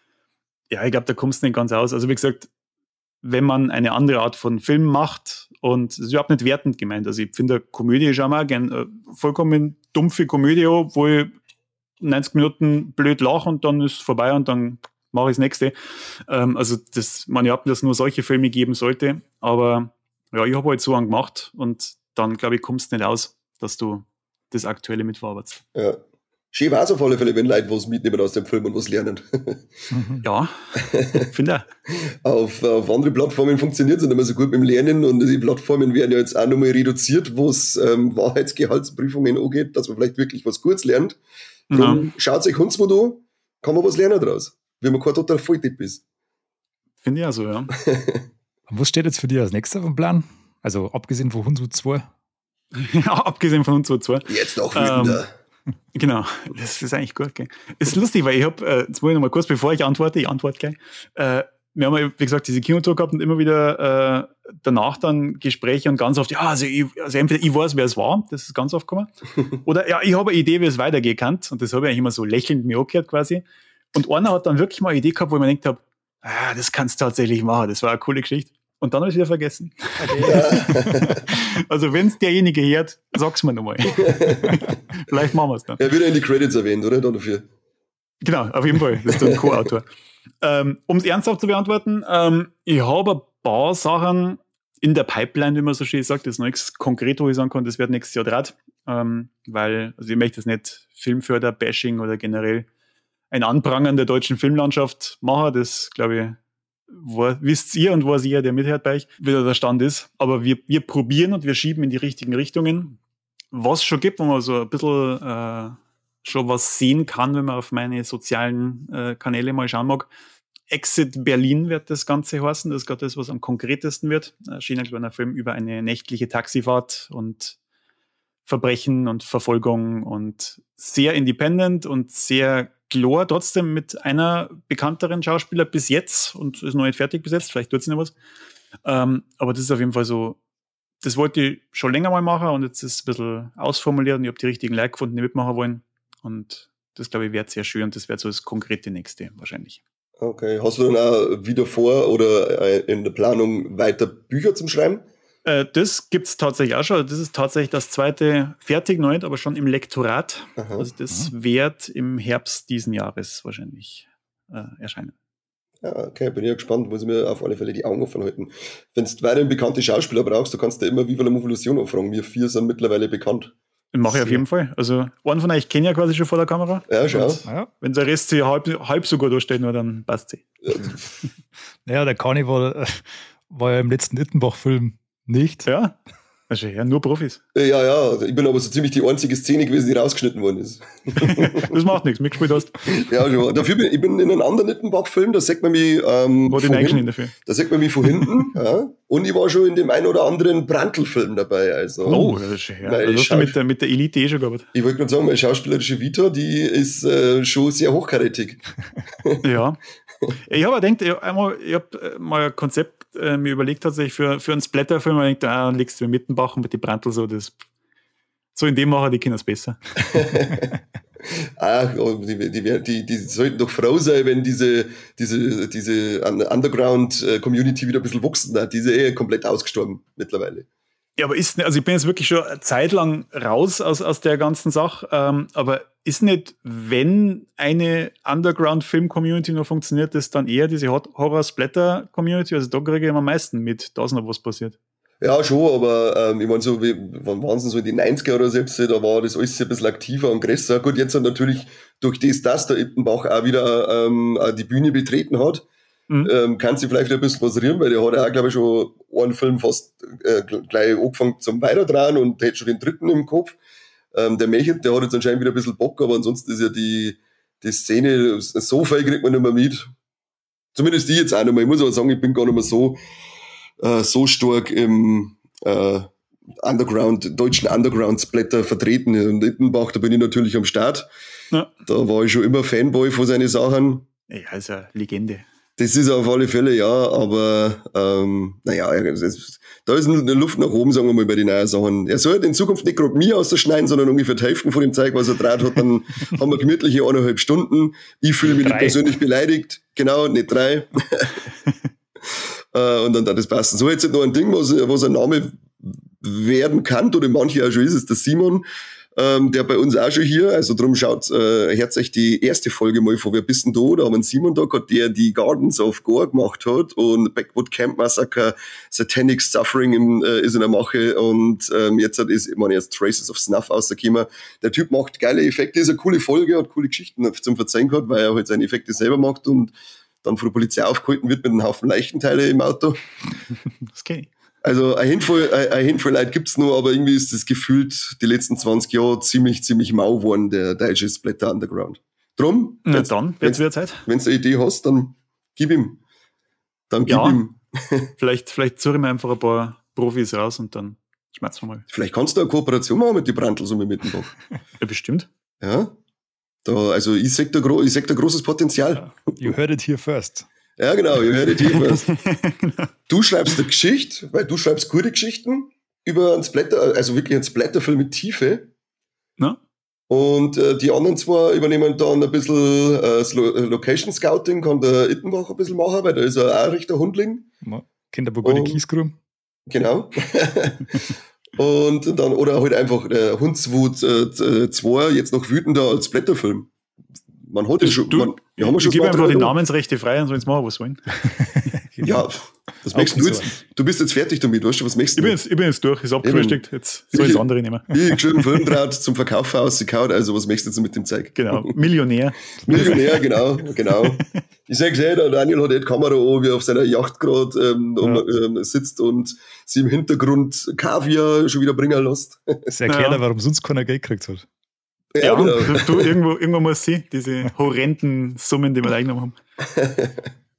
ja, ich glaube, da kommst du nicht ganz aus. Also wie gesagt, wenn man eine andere Art von Film macht und das ist überhaupt nicht wertend gemeint. Also ich finde, Komödie ist auch mal gern äh, vollkommen dumpfe Komödie, wo ich neunzig Minuten blöd lache und dann ist es vorbei und dann mache ich das nächste. Ähm, also das, man ja, dass nur solche Filme geben sollte. Aber ja, ich habe halt so einen gemacht und dann, glaube ich, kommst du nicht aus, dass du das Aktuelle mitverarbeitest. Ja. Schön war es auf alle Fälle, wenn Leute was mitnehmen aus dem Film und was lernen. Ja, finde ich. Auf, auf andere Plattformen funktioniert es nicht mehr so gut mit dem Lernen und die Plattformen werden ja jetzt auch nochmal reduziert, was ähm, Wahrheitsgehaltsprüfungen angeht, dass man vielleicht wirklich was Gutes lernt. Darum ja. Schaut euch Hundsmut an, kann man was lernen draus, wenn man kein totaler Volltipp ist. Finde ich auch so, ja. Was steht jetzt für dich als nächster vom Plan? Also abgesehen von Hundsmut zwei? Ja, abgesehen von Hundsmut zwei. Jetzt noch wütender. Ähm, genau, das ist eigentlich gut. Gell? Es ist lustig, weil ich habe, äh, jetzt muss ich noch mal kurz, bevor ich antworte, ich antworte gleich. Äh, wir haben, wie gesagt, diese Kinotour gehabt und immer wieder äh, danach dann Gespräche und ganz oft, ja, also, ich, also entweder ich weiß, wer es war, das ist ganz oft gekommen, oder ja, ich habe eine Idee, wie es weitergehen kann und das habe ich eigentlich immer so lächelnd mir angehört quasi. Und einer hat dann wirklich mal eine Idee gehabt, wo ich mir gedacht habe, ah, das kannst du tatsächlich machen, das war eine coole Geschichte. Und dann habe ich wieder vergessen. Okay. Also wenn es derjenige hört, sag's mir nochmal. Vielleicht machen wir es dann. Er wird ja in die Credits erwähnt, oder? Dann dafür. Genau, auf jeden Fall. Das ist dann ein Co-Autor. ähm, um es ernsthaft zu beantworten, ähm, ich habe ein paar Sachen in der Pipeline, wie man so schön sagt. Das ist noch nichts konkret, wo ich sagen kann, das wird nächstes Jahr draht. Ähm, weil, also ich möchte das nicht Filmförder-Bashing oder generell ein Anprangern der deutschen Filmlandschaft machen. Das, glaube ich, Wo, wisst ihr und weiß ihr, der mithört bei euch, wie der Stand ist. Aber wir, wir probieren und wir schieben in die richtigen Richtungen. Was es schon gibt, wo man so ein bisschen äh, schon was sehen kann, wenn man auf meine sozialen äh, Kanäle mal schauen mag, Exit Berlin wird das Ganze heißen. Das ist gerade das, was am konkretesten wird. Ein schöner kleiner Film über eine nächtliche Taxifahrt und Verbrechen und Verfolgung und sehr independent und sehr klar, trotzdem mit einer bekannteren Schauspieler bis jetzt und ist noch nicht fertig besetzt, vielleicht tut sie noch was. Ähm, aber das ist auf jeden Fall so, das wollte ich schon länger mal machen und jetzt ist es ein bisschen ausformuliert und ich habe die richtigen Leute gefunden, die mitmachen wollen. Und das, glaube ich, wird sehr schön und das wird so das konkrete nächste wahrscheinlich. Okay, hast du dann auch wieder vor oder in der Planung weiter Bücher zum Schreiben? Äh, das gibt es tatsächlich auch schon. Das ist tatsächlich das zweite, fertig noch nicht, aber schon im Lektorat. Aha. Also das Aha. wird im Herbst diesen Jahres wahrscheinlich äh, erscheinen. Ja, okay, bin ich ja gespannt, muss ich mir auf alle Fälle die Augen offen halten. Wenn du weiterhin bekannte Schauspieler brauchst, du kannst dir immer Viva la Movolution anfragen. Wir vier sind mittlerweile bekannt. Mache ich auf jeden Fall. Also, einen von euch kenne ich ja quasi schon vor der Kamera. Ja, schau. Ja. Wenn der Rest sie halb, halb so gut durchsteht, nur dann passt sie. Naja, der Kani war, war ja im letzten Ittenbach-Film nicht. Ja. Also ja, nur Profis. Ja, ja, ich bin aber so ziemlich die einzige Szene gewesen, die rausgeschnitten worden ist. Das macht nichts, mitgespielt hast. Ja, schon. Dafür bin ich bin in einem anderen Nittenbach-Film, da sagt man mich ähm, von hinten, dafür. Da sagt man mich von hinten. Ja. Und ich war schon in dem einen oder anderen Brandl-Film dabei. Also, oh, das ist schön. Ja. Das hast du mit der, mit der Elite eh schon gehabt. Ich wollte gerade sagen, meine schauspielerische Vita, die ist äh, schon sehr hochkarätig. Ja. Ich habe gedacht, ich habe hab mal ein Konzept äh, mir überlegt, tatsächlich für, für einen Splatter-Film. Ich denke, ah, dann legst du mir Mittenbach und mit den Brandl so. Das, so in dem machen die Kinder es besser. Ach, die, die, die, die sollten doch froh sein, wenn diese, diese, diese Underground-Community wieder ein bisschen wachsen hat. Die ist ja eh komplett ausgestorben mittlerweile. Ja, aber ist, also ich bin jetzt wirklich schon eine Zeit lang raus aus, aus der ganzen Sache, ähm, aber ist nicht, wenn eine Underground-Film-Community noch funktioniert, das dann eher diese Horror-Splatter-Community? Also da kriege ich am meisten mit, da ist noch was passiert. Ja, schon, aber ähm, ich meine, so wie, wann waren es so in die neunziger oder selbst, da war das alles ein bisschen aktiver und größer. Gut, jetzt natürlich durch das, dass der Ittenbach auch wieder ähm, die Bühne betreten hat, mhm. ähm, kann sie vielleicht ein bisschen was rühren, weil der hat ja auch, glaube ich, schon einen Film fast äh, gleich angefangen zum Weiterdrehen und hätte schon den dritten im Kopf. Ähm, der Mechert, der hat jetzt anscheinend wieder ein bisschen Bock, aber ansonsten ist ja die, die Szene, so viel kriegt man nicht mehr mit. Zumindest die jetzt auch nicht mehr. Ich muss aber sagen, ich bin gar nicht mehr so äh, so stark im äh, Underground, deutschen Underground-Splatter vertreten. Und Ittenbach, da bin ich natürlich am Start. Ja. Da war ich schon immer Fanboy von seinen Sachen. Ja, ist ja Legende. Das ist auf alle Fälle, ja, aber ähm, naja, ist, da ist eine Luft nach oben, sagen wir mal, bei den neuen Sachen. Er soll in Zukunft nicht gerade mir ausschneiden, sondern ungefähr die Hälfte von dem Zeug, was er draht hat, dann haben wir gemütliche eineinhalb Stunden. Ich fühle mich nicht persönlich beleidigt. Genau, nicht drei. äh, und dann da das passen. So, jetzt noch ein Ding, was, was ein Name werden kann, oder manche auch schon ist, ist der Simon. Ähm, der bei uns auch schon hier, also drum schaut, äh, hört euch die erste Folge mal vor, wer bist denn da? Da haben wir einen Simon da gehabt, der die Gardens of Gore gemacht hat und Backwood Camp Massacre, Satanic Suffering im, äh, ist in der Mache und ähm, jetzt hat ist, ich meine, jetzt Traces of Snuff rausgekommen. Der Typ macht geile Effekte, ist eine coole Folge, hat coole Geschichten zum Verzeihen gehabt, weil er halt seine Effekte selber macht und dann von der Polizei aufgehalten wird mit einem Haufen Leichenteile im Auto. Das kenne ich. Also eine Handvoll, eine Handvoll Leute gibt's noch, aber irgendwie ist das gefühlt die letzten zwanzig Jahre ziemlich, ziemlich mau geworden, der deutsche Splatter Underground. Drum, na dann, wird's wieder Zeit. Wenn du eine Idee hast, dann gib ihm. Dann gib ja, ihm. vielleicht, vielleicht suche ich mir einfach ein paar Profis raus und dann schmerzen wir mal. Vielleicht kannst du eine Kooperation machen mit den Brandls und mit Mittenbach. Ja, bestimmt. Ja. Da, also ich sehe da, gro- ich seh da großes Potenzial. You heard it here first. Ja, genau, you heard it here first. Du schreibst eine Geschichte, weil du schreibst gute Geschichten über einen Splatter, also wirklich einen Splatterfilm mit Tiefe. Na? Und äh, die anderen zwei übernehmen dann ein bisschen äh, Location Scouting, kann der Ittenbach ein bisschen machen, weil da ist er auch ein rechter Hundling. Ja, kennt aber gute Kiesgruben. Genau. Und dann, oder halt einfach äh, Hundswut äh, zwei, jetzt noch wütender als Blätterfilm. Man hat es schon. Du, man, ja, haben wir schon gib einfach die Namensrechte frei und sollen es machen, was wollen. Ja, was möchtest du jetzt? Du bist jetzt fertig damit, weißt du, was möchtest du? Ich bin jetzt, ich bin jetzt durch, ist abgefrühstückt, jetzt soll ich das andere nehmen. Ich geschrieben Film draht zum Verkauf ausgekaut, also was möchtest du jetzt mit dem Zeug? Genau, Millionär. Millionär, genau, genau. Ich sage es eh, der Daniel hat die Kamera an, wie er auf seiner Yacht gerade ähm, ja. ähm, sitzt und sie im Hintergrund Kaviar schon wieder bringen lässt. Das erklärt ja, warum sonst keiner Geld gekriegt hat. Ja, ja genau. du, du, irgendwo, irgendwo muss sie, diese horrenden Summen, die wir eingenommen haben.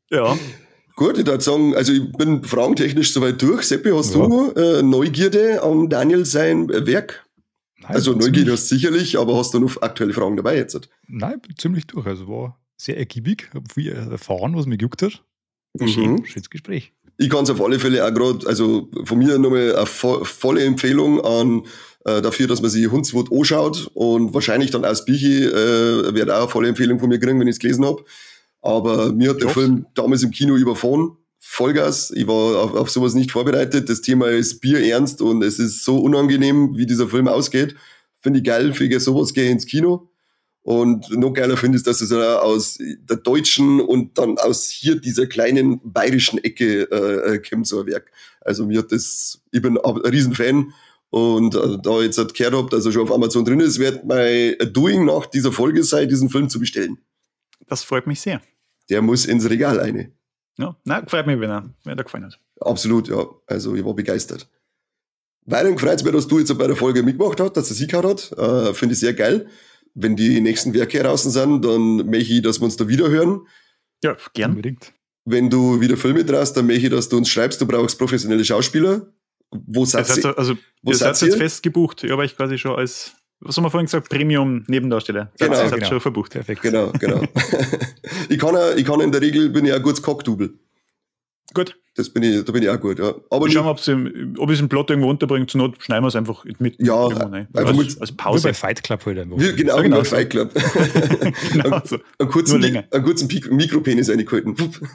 Ja. Gut, ich würde sagen, also ich bin fragentechnisch soweit durch. Seppi, hast Ja. du äh, Neugierde an Daniel sein Werk? Nein, Also ziemlich- Neugierde hast du sicherlich, aber hast du noch aktuelle Fragen dabei jetzt? Nein, bin ziemlich durch. Also war sehr ergiebig, habe viel erfahren, was mich gejuckt hat. Mhm. Schönes Gespräch. Ich kann es auf alle Fälle auch gerade, also von mir nochmal eine vo volle Empfehlung an äh, dafür, dass man sich Hundswut anschaut und wahrscheinlich dann aus Bichi äh, wird auch eine volle Empfehlung von mir kriegen, wenn ich es gelesen habe. Aber mir hat der Jobs. Film damals im Kino überfahren. Vollgas. Ich war auf, auf sowas nicht vorbereitet. Das Thema ist bierernst und es ist so unangenehm, wie dieser Film ausgeht. Finde ich geil, für sowas gehe ich ins Kino. Und noch geiler finde ich, dass es auch aus der deutschen und dann aus hier dieser kleinen bayerischen Ecke äh, kommt, so ein Werk. Also mir hat das, ich bin ein Riesenfan. Und äh, da jetzt halt gehört habt, dass er schon auf Amazon drin ist, wird mein Doing nach dieser Folge sein, diesen Film zu bestellen. Das freut mich sehr. Der muss ins Regal eine. Ja, na, freut mich, wenn er, wenn er gefallen hat. Absolut, ja. Also ich war begeistert. Weiterhin freut es mich, dass du jetzt bei der Folge mitgemacht hast, dass er sie gehabt hat. Äh, Finde ich sehr geil. Wenn die nächsten Werke heraus sind, dann möchte ich, dass wir uns da wieder hören. Ja, gern. Unbedingt. Wenn du wieder Filme traust, dann möchte ich, dass du uns schreibst, du brauchst professionelle Schauspieler. Wo Ihr seid seid, ihr? so- also, Wo ihr seid seid jetzt ihr? fest gebucht. Ja, aber ich quasi schon als, was haben wir vorhin gesagt, Premium-Nebendarsteller. Genau, ihr seid genau. schon verbucht. Perfekt. Genau, genau. ich, kann auch, ich kann in der Regel, bin ich auch ein gutes Cockdouble. Gut. Das bin ich, da bin ich auch gut, ja. Aber Wir schauen, nicht, ob, sie, ob ich es im Plot irgendwo unterbringt. Zur Not schneiden wir es einfach mit. Ja, irgendwo rein. einfach als, mit- als Wie Pause. bei Fight Club halt einfach. wir, genau, Ja, wie genau beim so. Fight Club. Genau so. einen kurzen, Nur länger. einen kurzen Pik- Mikropenis reingehalten.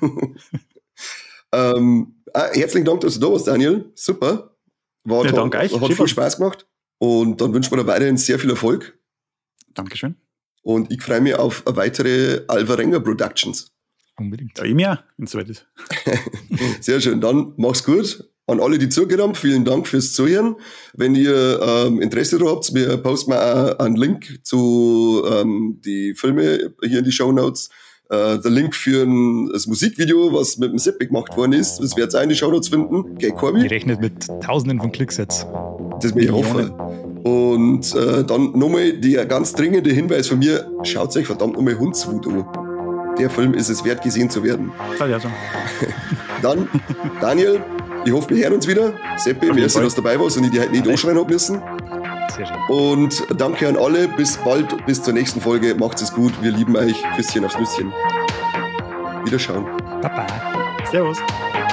ähm, ah, herzlichen Dank, dass du da warst, Daniel. Super. War Ja, toll. danke euch. Hat Schön viel war's. Spaß gemacht. Und dann wünschen wir dir weiterhin sehr viel Erfolg. Dankeschön. Und ich freue mich auf weitere Alvarenga Productions. Unbedingt. Ja, ich mir, wenn es soweit ist. Sehr schön. Dann mach's gut. An alle, die zugehört haben, vielen Dank fürs Zuhören. Wenn ihr ähm, Interesse daran habt, wir posten mal auch einen Link zu ähm, die Filme hier in die Shownotes. Äh, der Link für ein, das Musikvideo, was mit dem Seppi gemacht worden ist, das werdet ihr auch in die Shownotes finden. Okay, Die Corby? rechnet mit Tausenden von Klicks jetzt. Das will ich hoffen. Und äh, dann nochmal der ganz dringende Hinweis von mir, schaut euch verdammt nochmal Hundswut an. Der Film ist es wert, gesehen zu werden. Ja, ja, so. Dann, Daniel, ich hoffe, wir hören uns wieder. Seppi, Auf jeden merci, Fall. dass du dabei warst und ich die heute nicht anschreien hab müssen. Sehr schön. Und danke an alle. Bis bald, bis zur nächsten Folge. Macht's es gut. Wir lieben euch. Küsschen aufs Nüsschen. Wiederschauen. Baba. Servus.